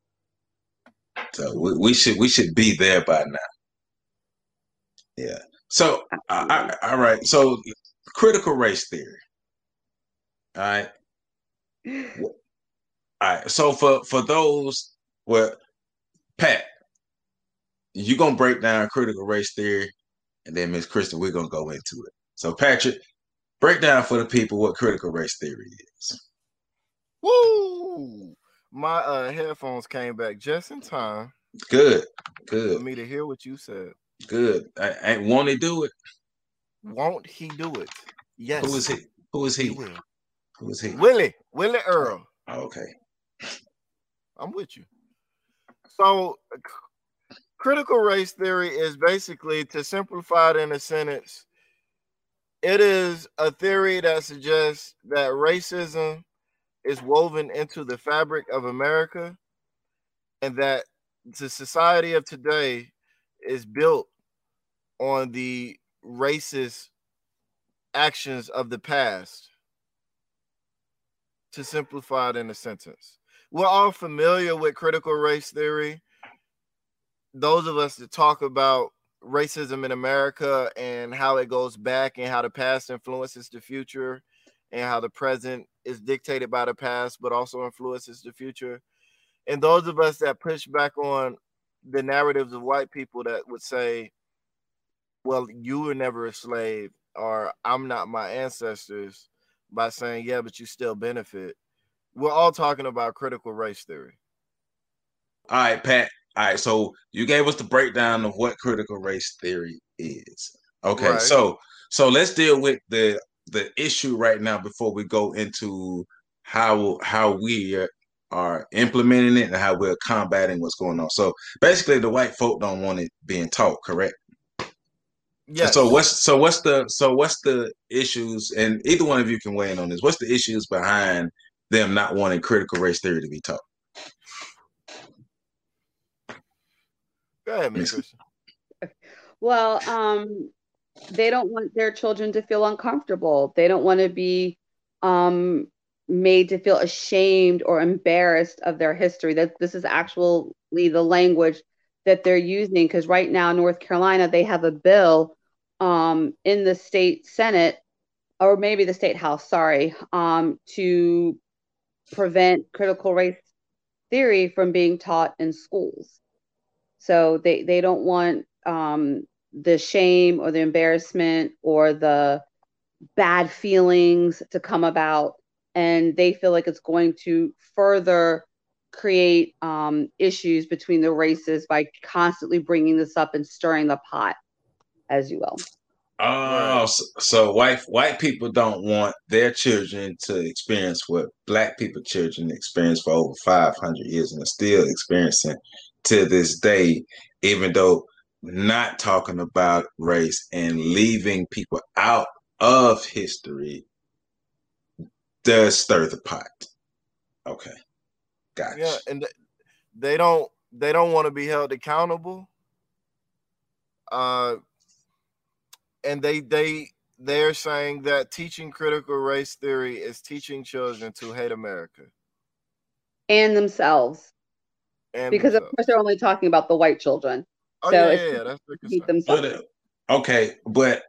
A: So we, we should we should be there by now. Yeah. So I, I, all right. So critical race theory. All right. All right. So for for those, well, Pat, you're gonna break down critical race theory, and then Miss Kristen, we're gonna go into it. So Patrick, break down for the people what critical race theory is.
C: Woo! My uh, headphones came back just in time.
A: Good, good.
C: For me to hear what you said.
A: Good. I, I, won't he do it?
C: Won't he do it? Yes.
A: Who is he? Who is he?
C: He will.
A: Who is he?
C: Willie. Willie Earl.
A: Oh, okay.
C: I'm with you. So, critical race theory is basically, to simplify it in a sentence, it is a theory that suggests that racism is woven into the fabric of America and that the society of today is built on the racist actions of the past. To simplify it in a sentence, we're all familiar with critical race theory. Those of us that talk about racism in America and how it goes back and how the past influences the future and how the present is dictated by the past, but also influences the future. And those of us that push back on the narratives of white people that would say, well, you were never a slave, or I'm not my ancestors, by saying, yeah, but you still benefit. We're all talking about critical race theory.
A: All right, Pat. All right, so you gave us the breakdown of what critical race theory is. Okay,
C: Right.
A: so so let's deal with the the issue right now before we go into how how we are are implementing it and how we're combating what's going on. So basically, the white folk don't want it being taught, correct?
C: Yes.
A: So what's so what's the so what's the issues? And either one of you can weigh in on this. What's the issues behind them not wanting critical race theory to be taught?
C: Go ahead, Miz Christian.
B: Well, um, they don't want their children to feel uncomfortable. They don't want to be um, made to feel ashamed or embarrassed of their history. That this is actually the language that they're using, because right now, North Carolina, they have a bill um, in the state Senate, or maybe the state House, sorry, um, to prevent critical race theory from being taught in schools. So they, they don't want um, the shame or the embarrassment or the bad feelings to come about. And they feel like it's going to further create um, issues between the races by constantly bringing this up and stirring the pot, as you will.
A: Oh, so, so white white people don't want their children to experience what black people children experience for over five hundred years and are still experiencing to this day, even though not talking about race and leaving people out of history does stir the pot. Okay. Gotcha.
C: Yeah, and they don't they don't want to be held accountable. Uh and they they they're saying that teaching critical race theory is teaching children to hate America
B: and themselves,
C: and
B: because
C: themselves.
B: Of course they're only talking about the white children.
C: Oh
B: so
C: yeah,
B: it's
C: yeah, yeah, that's what
B: hate themselves.
A: But, uh, okay, but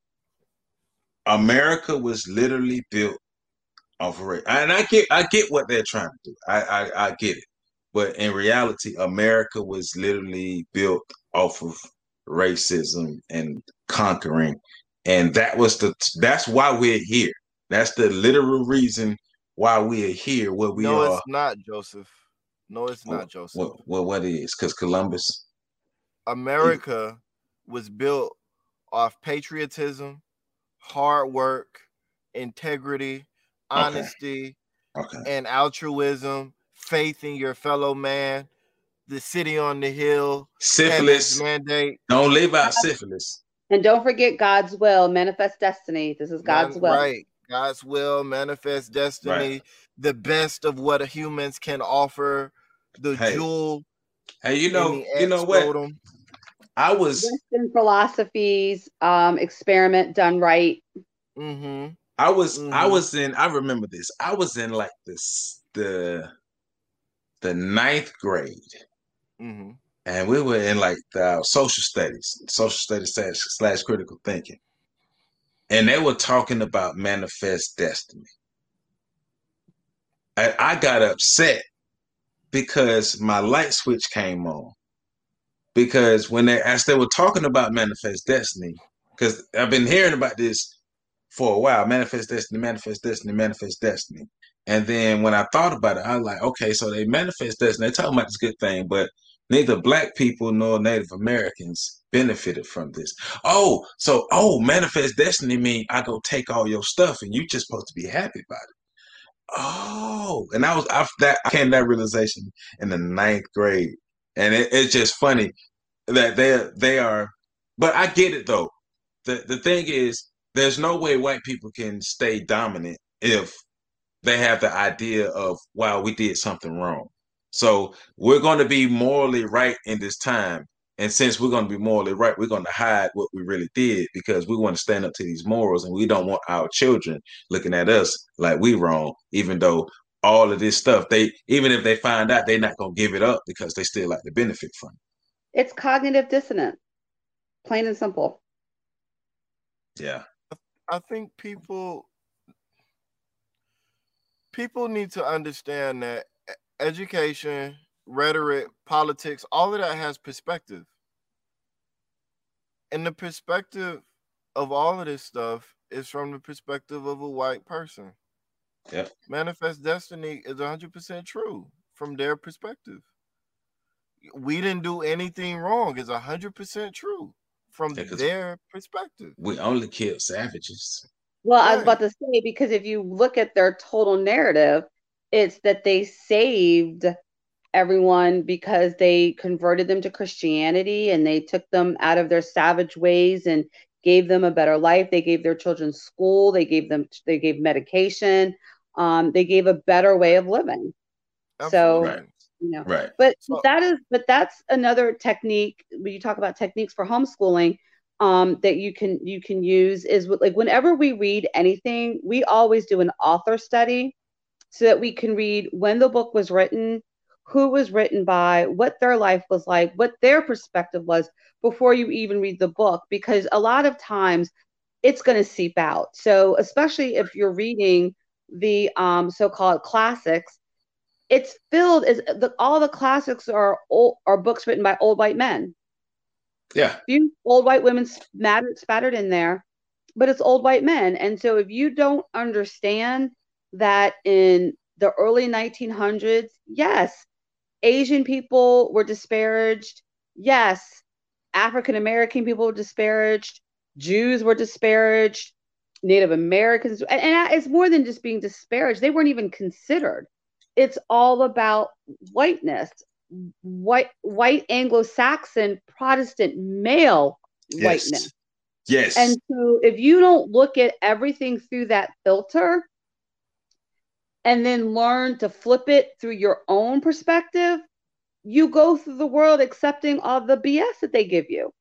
A: America was literally built off of race, and I get I get what they're trying to do. I, I I get it, but in reality, America was literally built off of racism and conquering, and that was the that's why we're here. That's the literal reason why we are here where we
C: no,
A: are.
C: No, it's not, Joseph. No, it's not, Joseph.
A: Well, well what is? Because Columbus,
C: America it, was built off patriotism, hard work, integrity, honesty,
A: okay. Okay.
C: and altruism, faith in your fellow man, the city on the hill,
A: syphilis
C: mandate.
A: Don't leave out syphilis.
B: And don't forget God's will, manifest destiny. This is God's
C: Man,
B: will.
C: Right. God's will, manifest destiny, right. The best of what humans can offer, the
A: hey.
C: jewel.
A: Hey, you know, you know what? I was
B: Western philosophies, um, experiment done right.
C: Mm-hmm.
A: I was
C: mm-hmm.
A: I was in I remember this. I was in like this the the ninth grade.
C: Mm-hmm.
A: And we were in like the social studies, social studies slash, slash critical thinking. And they were talking about manifest destiny. I, I got upset because my light switch came on. Because when they as they were talking about manifest destiny, because I've been hearing about this for a while, manifest destiny, manifest destiny, manifest destiny. And then when I thought about it, I was like, okay, so they manifest destiny, they're talking about this good thing, but neither black people nor Native Americans benefited from this. Oh, so oh, manifest destiny mean I go take all your stuff and you just supposed to be happy about it. Oh, and I was after that I came to that realization in the ninth grade. And it, it's just funny that they they are, but I get it though. The the thing is, there's no way white people can stay dominant if they have the idea of, wow, we did something wrong. So we're going to be morally right in this time. And since we're going to be morally right, we're going to hide what we really did because we want to stand up to these morals and we don't want our children looking at us like we wrong, even though all of this stuff, they even if they find out, they're not going to give it up because they still like to benefit from it.
B: It's cognitive dissonance, plain and simple.
A: Yeah.
C: I think people people need to understand that education, rhetoric, politics, all of that has perspective. And the perspective of all of this stuff is from the perspective of a white person.
A: Yep.
C: Manifest destiny is one hundred percent true from their perspective. We didn't do anything wrong is one hundred percent true from yeah, their perspective.
A: We only killed savages.
B: Well, right. I was about to say, because if you look at their total narrative, It's that they saved everyone because they converted them to Christianity and they took them out of their savage ways and gave them a better life. They gave their children school. They gave them, they gave medication. Um, they gave a better way of living.
C: Absolutely.
B: So,
A: Right.
B: you know,
A: Right.
B: but
C: So-
B: that is, but that's another technique when you talk about techniques for homeschooling, um, that you can, you can use is with, like, whenever we read anything, we always do an author study so that we can read when the book was written, who it was written by, what their life was like, what their perspective was before you even read the book, because a lot of times it's going to seep out. So especially if you're reading the um, so-called classics, it's filled as the, all the classics are old, are books written by old white men.
A: Yeah.
B: Few old white women spattered, spattered in there, but it's old white men. And so if you don't understand that in the early nineteen hundreds, yes, Asian people were disparaged. Yes, African American people were disparaged. Jews were disparaged. Native Americans, and, and it's more than just being disparaged. They weren't even considered. It's all about whiteness, white, white Anglo-Saxon Protestant male
A: Yes.
B: whiteness.
A: Yes.
B: And so if you don't look at everything through that filter and then learn to flip it through your own perspective, you go through the world accepting all the B S that they give you.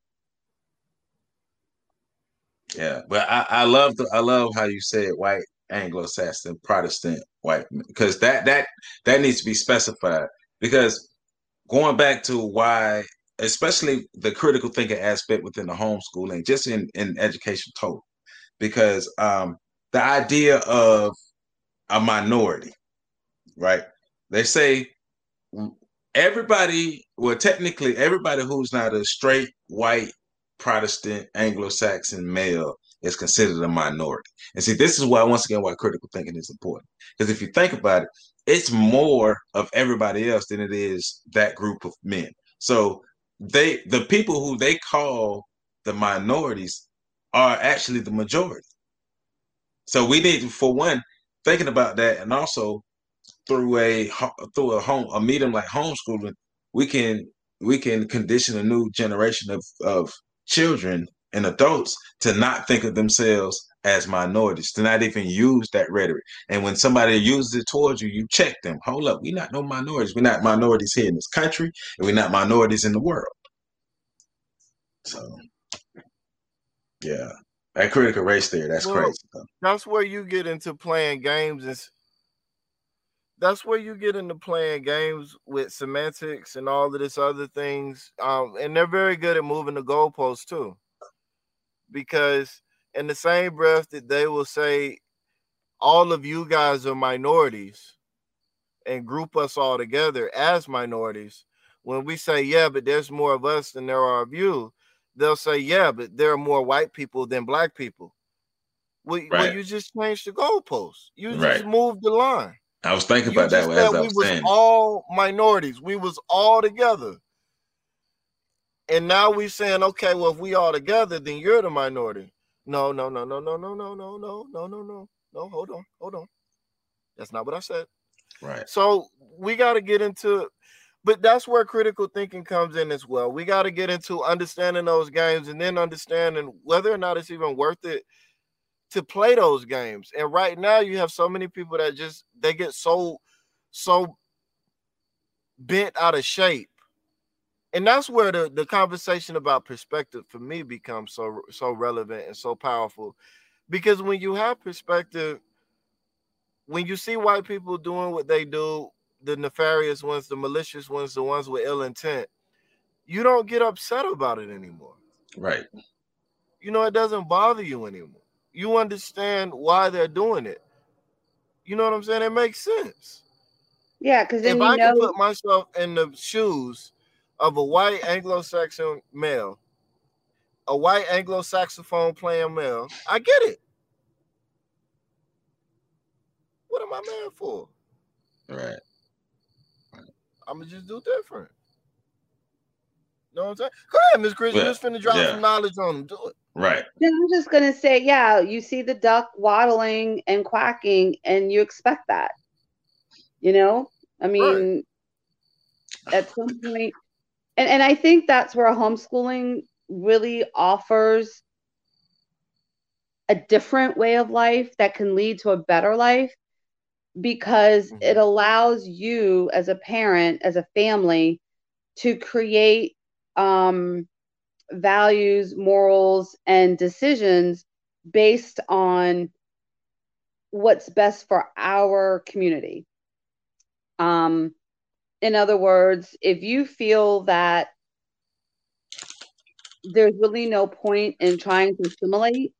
A: Yeah, but I, I love the I love how you said white Anglo-Saxon Protestant white, because that that that needs to be specified, because going back to why, especially the critical thinking aspect within the homeschooling, just in, in education total, because um, the idea of a minority, right? They say everybody, well, technically everybody who's not a straight white Protestant Anglo-Saxon male is considered a minority. And see, this is why, once again, why critical thinking is important. Because if you think about it, it's more of everybody else than it is that group of men. So they, the people who they call the minorities are actually the majority. So we need to, for one, thinking about that, and also through a through a home a medium like homeschooling, we can we can condition a new generation of of children and adults to not think of themselves as minorities, to not even use that rhetoric. And when somebody uses it towards you, you check them. Hold up, we're not no minorities. We're not minorities here in this country, and we're not minorities in the world. So, yeah, that critical race theory, that's
C: Well,
A: crazy.
C: That's where you get into playing games and that's where you get into playing games with semantics and all of this other things. Um, and they're very good at moving the goalposts too. Because in the same breath that they will say, all of you guys are minorities and group us all together as minorities, when we say, yeah, but there's more of us than there are of you, they'll say, yeah, but there are more white people than black people. Well,
A: Right.
C: well you just changed the goalposts. You
A: Right.
C: just moved the line.
A: I was thinking
C: You
A: about that
C: just
A: as
C: said
A: I
C: we
A: was
C: was
A: saying.
C: all minorities. We was all together. And now we saying, okay, well, if we all together, then you're the minority. No, no, no, no, no, no, no, no, no, no, no, no. No, hold on, hold on. That's not what I said.
A: Right.
C: So we got to get into, but that's where critical thinking comes in as well. We got to get into understanding those games and then understanding whether or not it's even worth it to play those games. And right now you have so many people that just, they get so, so bent out of shape. And that's where the, the conversation about perspective for me becomes so, so relevant and so powerful. Because when you have perspective, when you see white people doing what they do, the nefarious ones, the malicious ones, the ones with ill intent, you don't get upset about it anymore.
A: Right.
C: You know, it doesn't bother you anymore. You understand why they're doing it. You know what I'm saying? It makes sense.
B: Yeah, because then
C: if
B: you
C: I
B: know.
C: can put myself in the shoes of a white Anglo-Saxon male, a white Anglo-saxophone playing male, I get it. What am I mad for?
A: Right.
C: I'm gonna just do different. You know what I'm saying? Go ahead, Miss Chris.
A: Yeah.
C: You just finna drop
A: Yeah.
C: some knowledge on them. Do it.
A: Right.
B: Then I'm just gonna say, yeah, you see the duck waddling and quacking, and you expect that. You know, I
C: Right.
B: mean, at some point, and, and I think that's where homeschooling really offers a different way of life that can lead to a better life, because it
C: Mhm.
B: allows you as a parent, as a family, to create um, values, morals, and decisions based on what's best for our community. Um, in other words, if you feel that there's really no point in trying to assimilate,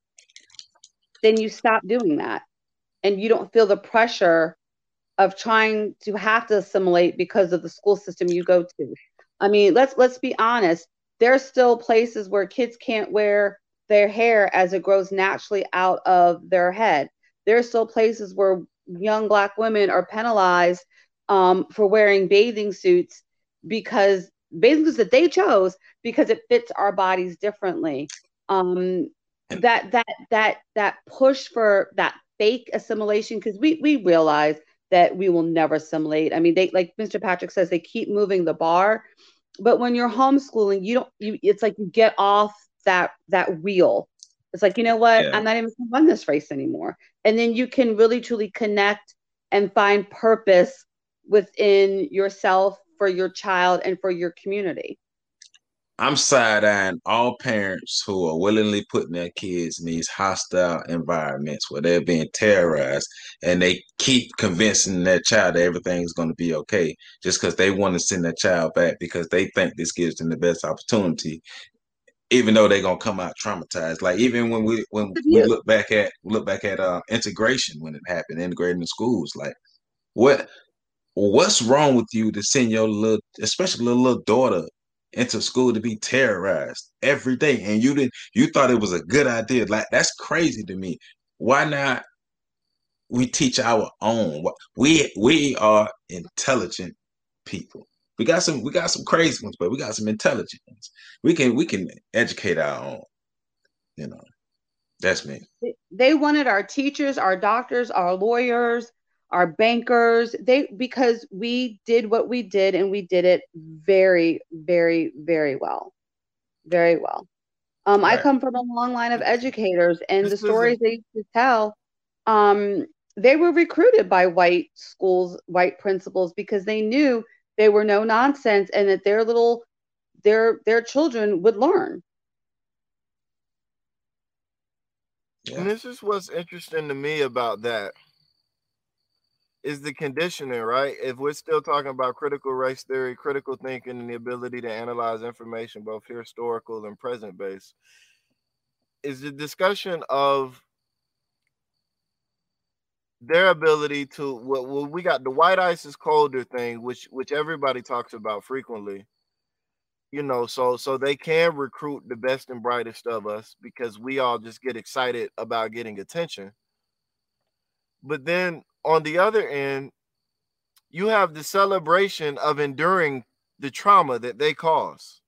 B: then you stop doing that. And you don't feel the pressure of trying to have to assimilate because of the school system you go to. I mean, let's let's be honest. There's still places where kids can't wear their hair as it grows naturally out of their head. There's still places where young black women are penalized um, for wearing bathing suits, because bathing suits that they chose because it fits our bodies differently. Um,
A: And
B: that that that that push for that fake assimilation, because we we realize that we will never assimilate. I mean, they, like Mister Patrick says, they keep moving the bar. But when you're homeschooling, you don't you it's like you get off that that wheel. It's like, you know what?
A: yeah,
B: I'm not even gonna run this race anymore. And then you can really truly connect and find purpose within yourself, for your child, and for your community.
A: I'm side-eyeing all parents who are willingly putting their kids in these hostile environments where they're being terrorized, and they keep convincing their child that everything's going to be okay just because they want to send their child back because they think this gives them the best opportunity, even though they're gonna come out traumatized. Like even when we when we
B: Abuse.
A: look back at look back at uh, integration when it happened, integrating the schools, like what what's wrong with you to send your little, especially little, little daughter, into school to be terrorized every day, and you didn't, you thought it was a good idea? Like that's crazy to me. Why not? We teach our own. We we are intelligent people. We got some we got some crazy ones, but we got some intelligent ones. We can we can educate our own. You know, that's me.
B: They wanted our teachers, our doctors, our lawyers, our bankers. They Because we did what we did, and we did it very, very, very well. Very well. Um, I
A: Right.
B: come from a long line of educators, and
C: This
B: the
C: isn't
B: stories they used to tell, um, they were recruited by white schools, white principals, because they knew they were no nonsense, and that their little their their children would learn.
C: and
A: Yeah.
C: this is what's interesting to me about that is the conditioning, right? If we're still talking about critical race theory, critical thinking, and the ability to analyze information, both historical and present based, is the discussion of their ability to what well, we got the white ice is colder thing, which which everybody talks about frequently. You know, so so they can recruit the best and brightest of us because we all just get excited about getting attention. But then on the other end, you have the celebration of enduring the trauma that they cause.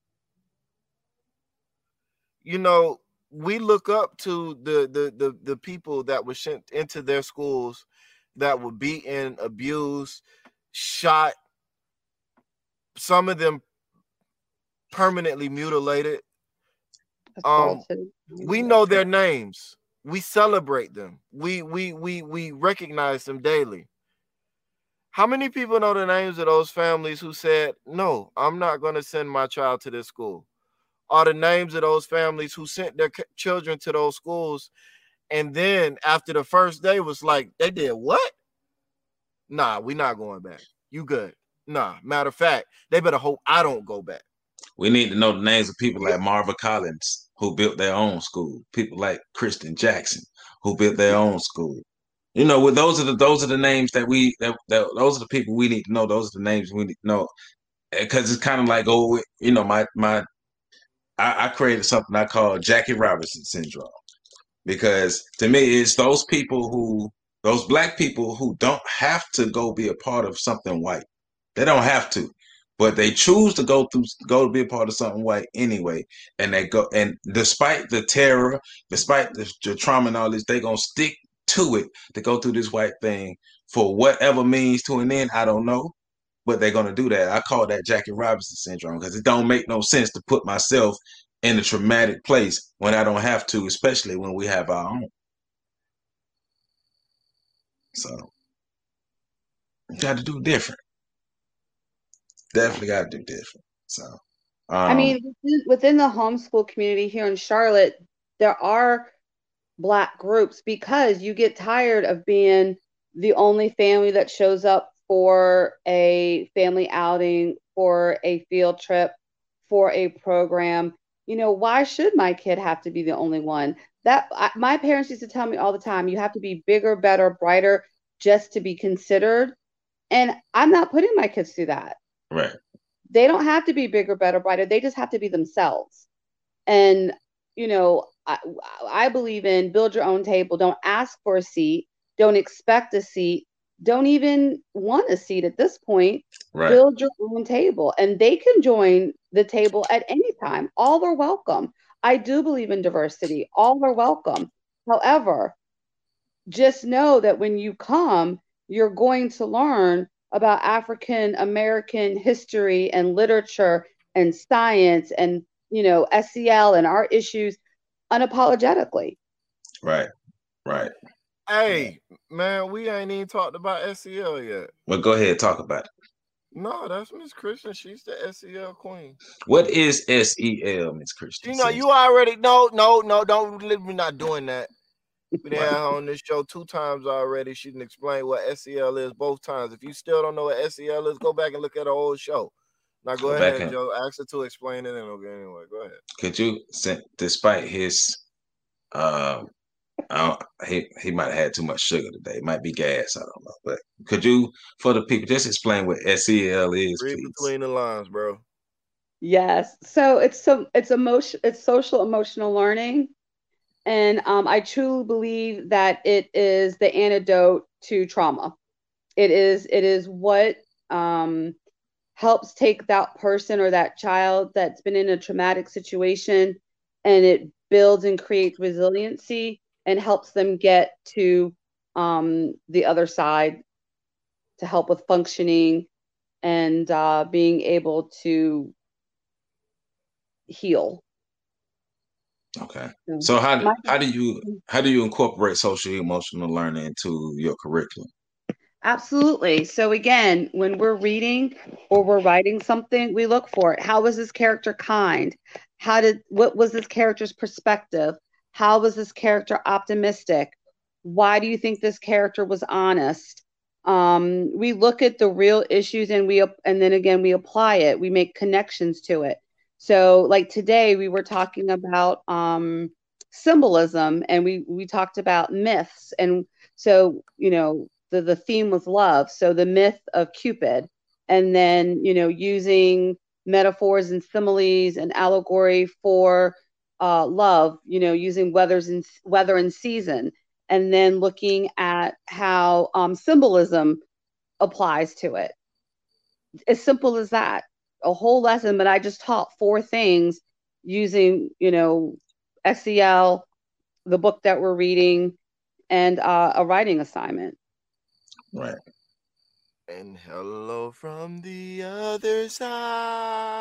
C: You know, we look up to the the the, the people that were sent into their schools that were beaten, abused, shot, some of them permanently mutilated. Um,
B: Assaulted.
C: we know their names. We celebrate them. We we we we recognize them daily. How many people know the names of those families who said, "No, I'm not going to send my child to this school"? Are the names of those families who sent their children to those schools, and then after the first day was like, they did what? Nah, we not going back. You good? Nah. Matter of fact, they better hope I don't go back.
A: We need to know the names of people like Marva Collins, who built their own school. People like Kristen Jackson, who built their own school. You know, with those are the those are the names that we that, that those are the people we need to know. Those are the names we need to know, because it's kind of like, oh, you know, my my I, I created something I call Jackie Robinson syndrome, because to me it's those people who those black people who don't have to go be a part of something white. They don't have to, but they choose to go through go to be a part of something white anyway, and they go, and despite the terror, despite the, the trauma and all this, they gonna stick to it to go through this white thing for whatever means to an end. I don't know, but they're gonna do that. I call that Jackie Robinson syndrome because it don't make no sense to put myself in a traumatic place when I don't have to, especially when we have our own. So you got to do different. Definitely got to do different. So, um,
B: I mean, within, within the homeschool community here in Charlotte, there are Black groups because you get tired of being the only family that shows up for a family outing, for a field trip, for a program. You know, why should my kid have to be the only one? That I, my parents used to tell me all the time, you have to be bigger, better, brighter just to be considered. And I'm not putting my kids through that.
A: Right.
B: They don't have to be bigger, better, brighter. They just have to be themselves. And, you know, I, I believe in build your own table. Don't ask for a seat. Don't expect a seat. Don't even want a seat at this point.
A: Right.
B: Build your own table. And they can join the table at any time. All are welcome. I do believe in diversity. All are welcome. However, just know that when you come, you're going to learn about African American history and literature and science and, you know, S E L and our issues unapologetically.
A: Right. Right.
C: Hey, man, we ain't even talked about S E L yet.
A: Well, go ahead, talk about it.
C: No, that's Miss Christian. She's the S E L queen.
A: What is S E L, Miss Christian?
C: You know, you already no, no, no. Don't let me not doing that. We done
A: Right.
C: had her on this show two times already. She didn't explain what S E L is both times. If you still don't know what S E L is, go back and look at her old show. Now go,
A: Go
C: ahead,
A: back and-
C: Joe. Ask her to explain it. And okay, anyway, go ahead.
A: Could you, sin- despite his, um, I don't, he he might have had too much sugar today. It might be gas. I don't know. But could you, for the people, just explain what S E L is,
C: Read
A: please?
C: between the lines, bro.
B: Yes. So it's so it's emotion it's social emotional learning. And um, I truly believe that it is the antidote to trauma. It is it is what um, helps take that person or that child that's been in a traumatic situation, and it builds and creates resiliency and helps them get to um, the other side to help with functioning and uh, being able to heal.
A: Okay.
B: So,
A: So how
B: my-
A: how do you how do you incorporate social emotional learning into your curriculum?
B: Absolutely. So again, when we're reading or we're writing something, we look for it. How was this character kind? How did what was this character's perspective? How was this character optimistic? Why do you think this character was honest? Um, we look at the real issues and we and then again we apply it. We make connections to it. So like today we were talking about um, symbolism and we we talked about myths and so you know the the theme was love. So the myth of Cupid, and then you know using metaphors and similes and allegory for uh, love. You know using weathers and weather and season, and then looking at how um, symbolism applies to it. As simple as that. A whole lesson, but I just taught four things using you know S E L, the book that we're reading, and uh, a writing assignment.
A: Right.
C: And hello from the other side.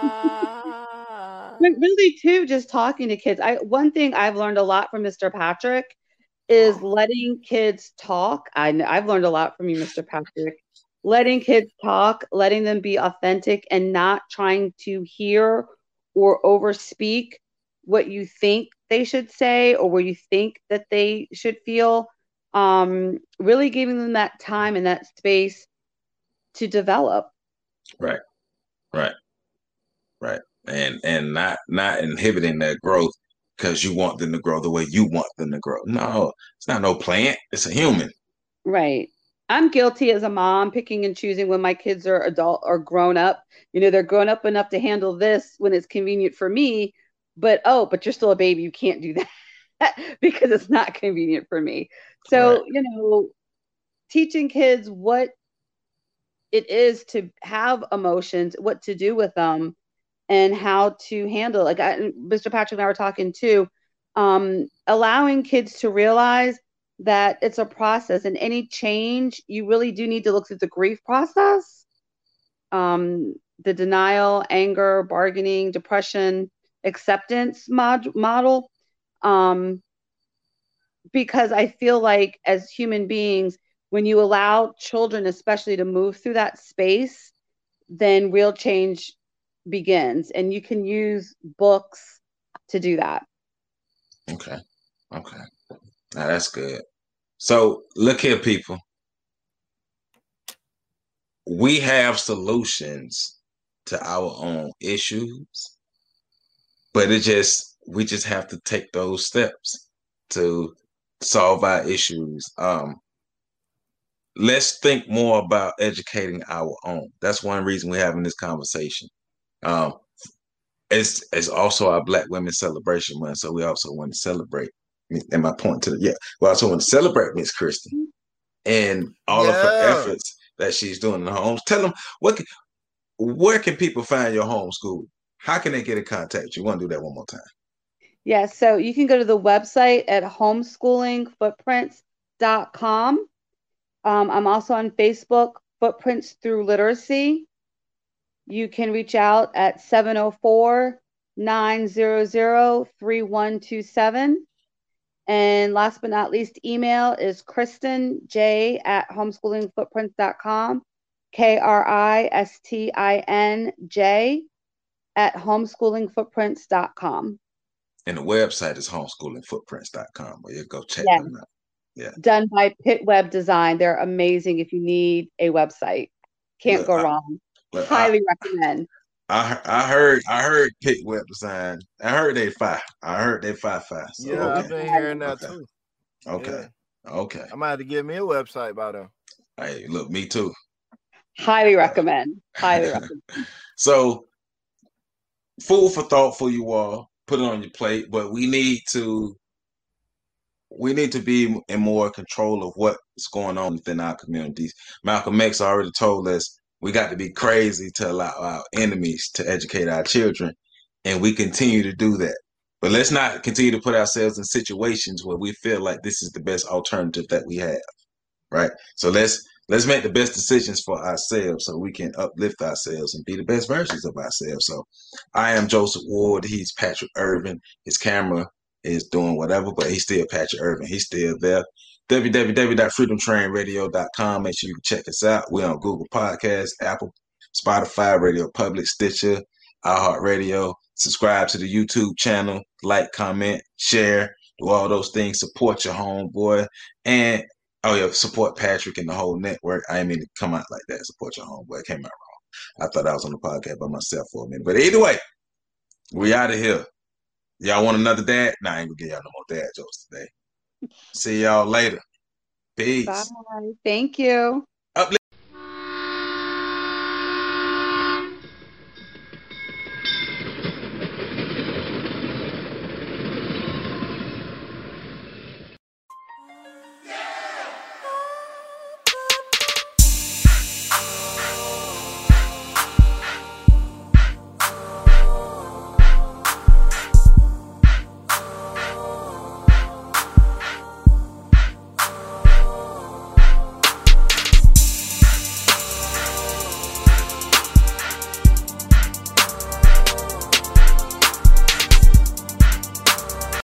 B: But really, too, just talking to kids. I one thing I've learned a lot from Mister Patrick is letting kids talk. I I've learned a lot from you, Mister Patrick. Letting kids talk, letting them be authentic, and not trying to hear or overspeak what you think they should say or what you think that they should feel. Um, really giving them that time and that space to develop.
A: Right. Right. Right. And and not not inhibiting that growth because you want them to grow the way you want them to grow. No, it's not no plant. It's a human.
B: Right. I'm guilty as a mom picking and choosing when my kids are adult or grown up. You know, they're grown up enough to handle this when it's convenient for me, but oh, but you're still a baby. You can't do that because it's not convenient for me. So,
A: Right.
B: you know, teaching kids what it is to have emotions, what to do with them, and how to handle. Like I, Mister Patrick and I were talking too, um, allowing kids to realize that it's a process, and any change, you really do need to look at the grief process, um, the denial, anger, bargaining, depression, acceptance mod- model. Um, because I feel like as human beings, when you allow children, especially, to move through that space, then real change begins. And you can use books to do that.
A: Okay. Okay. Now that's good. So look here, people. We have solutions to our own issues, but it just we just have to take those steps to solve our issues. Um, let's think more about educating our own. That's one reason we're having this conversation. Um, it's it's also our Black Women Celebration Month, so we also want to celebrate. And my point to the yeah, we also want to celebrate Miss Kristen and all of her
C: Yeah.
A: efforts that she's doing in the homes. Tell them what can, where can people find your homeschool? How can they get in contact? You want to do that one more time?
B: Yeah, so you can go to the website at homeschooling footprints dot com. Um, I'm also on Facebook, Footprints Through Literacy. You can reach out at seven oh four, nine hundred, three one two seven. And last but not least, email is Kristen J at homeschooling footprints dot com, K R I S T I N J at homeschooling footprints dot com.
A: And the website is homeschooling footprints dot com, where you go check
B: Yeah.
A: them out. Yeah.
B: Done by Pitt Web Design. They're amazing if you need a website. Can't
A: Look,
B: go
A: I,
B: wrong.
A: look,
B: Highly
A: I,
B: recommend.
A: I I heard I heard Pitt Web Design. I heard they five. I heard they five five. So,
C: Yeah,
A: okay.
C: I've been hearing that
A: okay.
C: too.
A: Okay.
C: Yeah.
A: Okay.
C: I might have to give me a website by them.
A: Hey, look, me too.
B: Highly recommend. Highly recommend.
A: So, food for thought for you all. Put it on your plate, but we need to we need to be in more control of what's going on within our communities. Malcolm X already told us we got to be crazy to allow our enemies to educate our children, and we continue to do that. But let's not continue to put ourselves in situations where we feel like this is the best alternative that we have, right? So let's let's make the best decisions for ourselves so we can uplift ourselves and be the best versions of ourselves. So I am Joseph Ward. He's Patrick Irvin. His camera is doing whatever, but he's still Patrick Irvin. He's still there. w w w dot freedom train radio dot com. Make sure you can check us out. We're on Google Podcasts, Apple, Spotify, Radio Public, Stitcher, iHeartRadio. Subscribe to the YouTube channel. Like, comment, share. Do all those things. Support your homeboy. And, oh, yeah, support Patrick and the whole network. I didn't mean to come out like that. Support your homeboy. It came out wrong. I thought I was on the podcast by myself for a minute. But either way, we out of here. Y'all want another dad? Nah, I ain't gonna give y'all no more dad jokes today. See y'all later. Peace.
B: Bye. Thank you.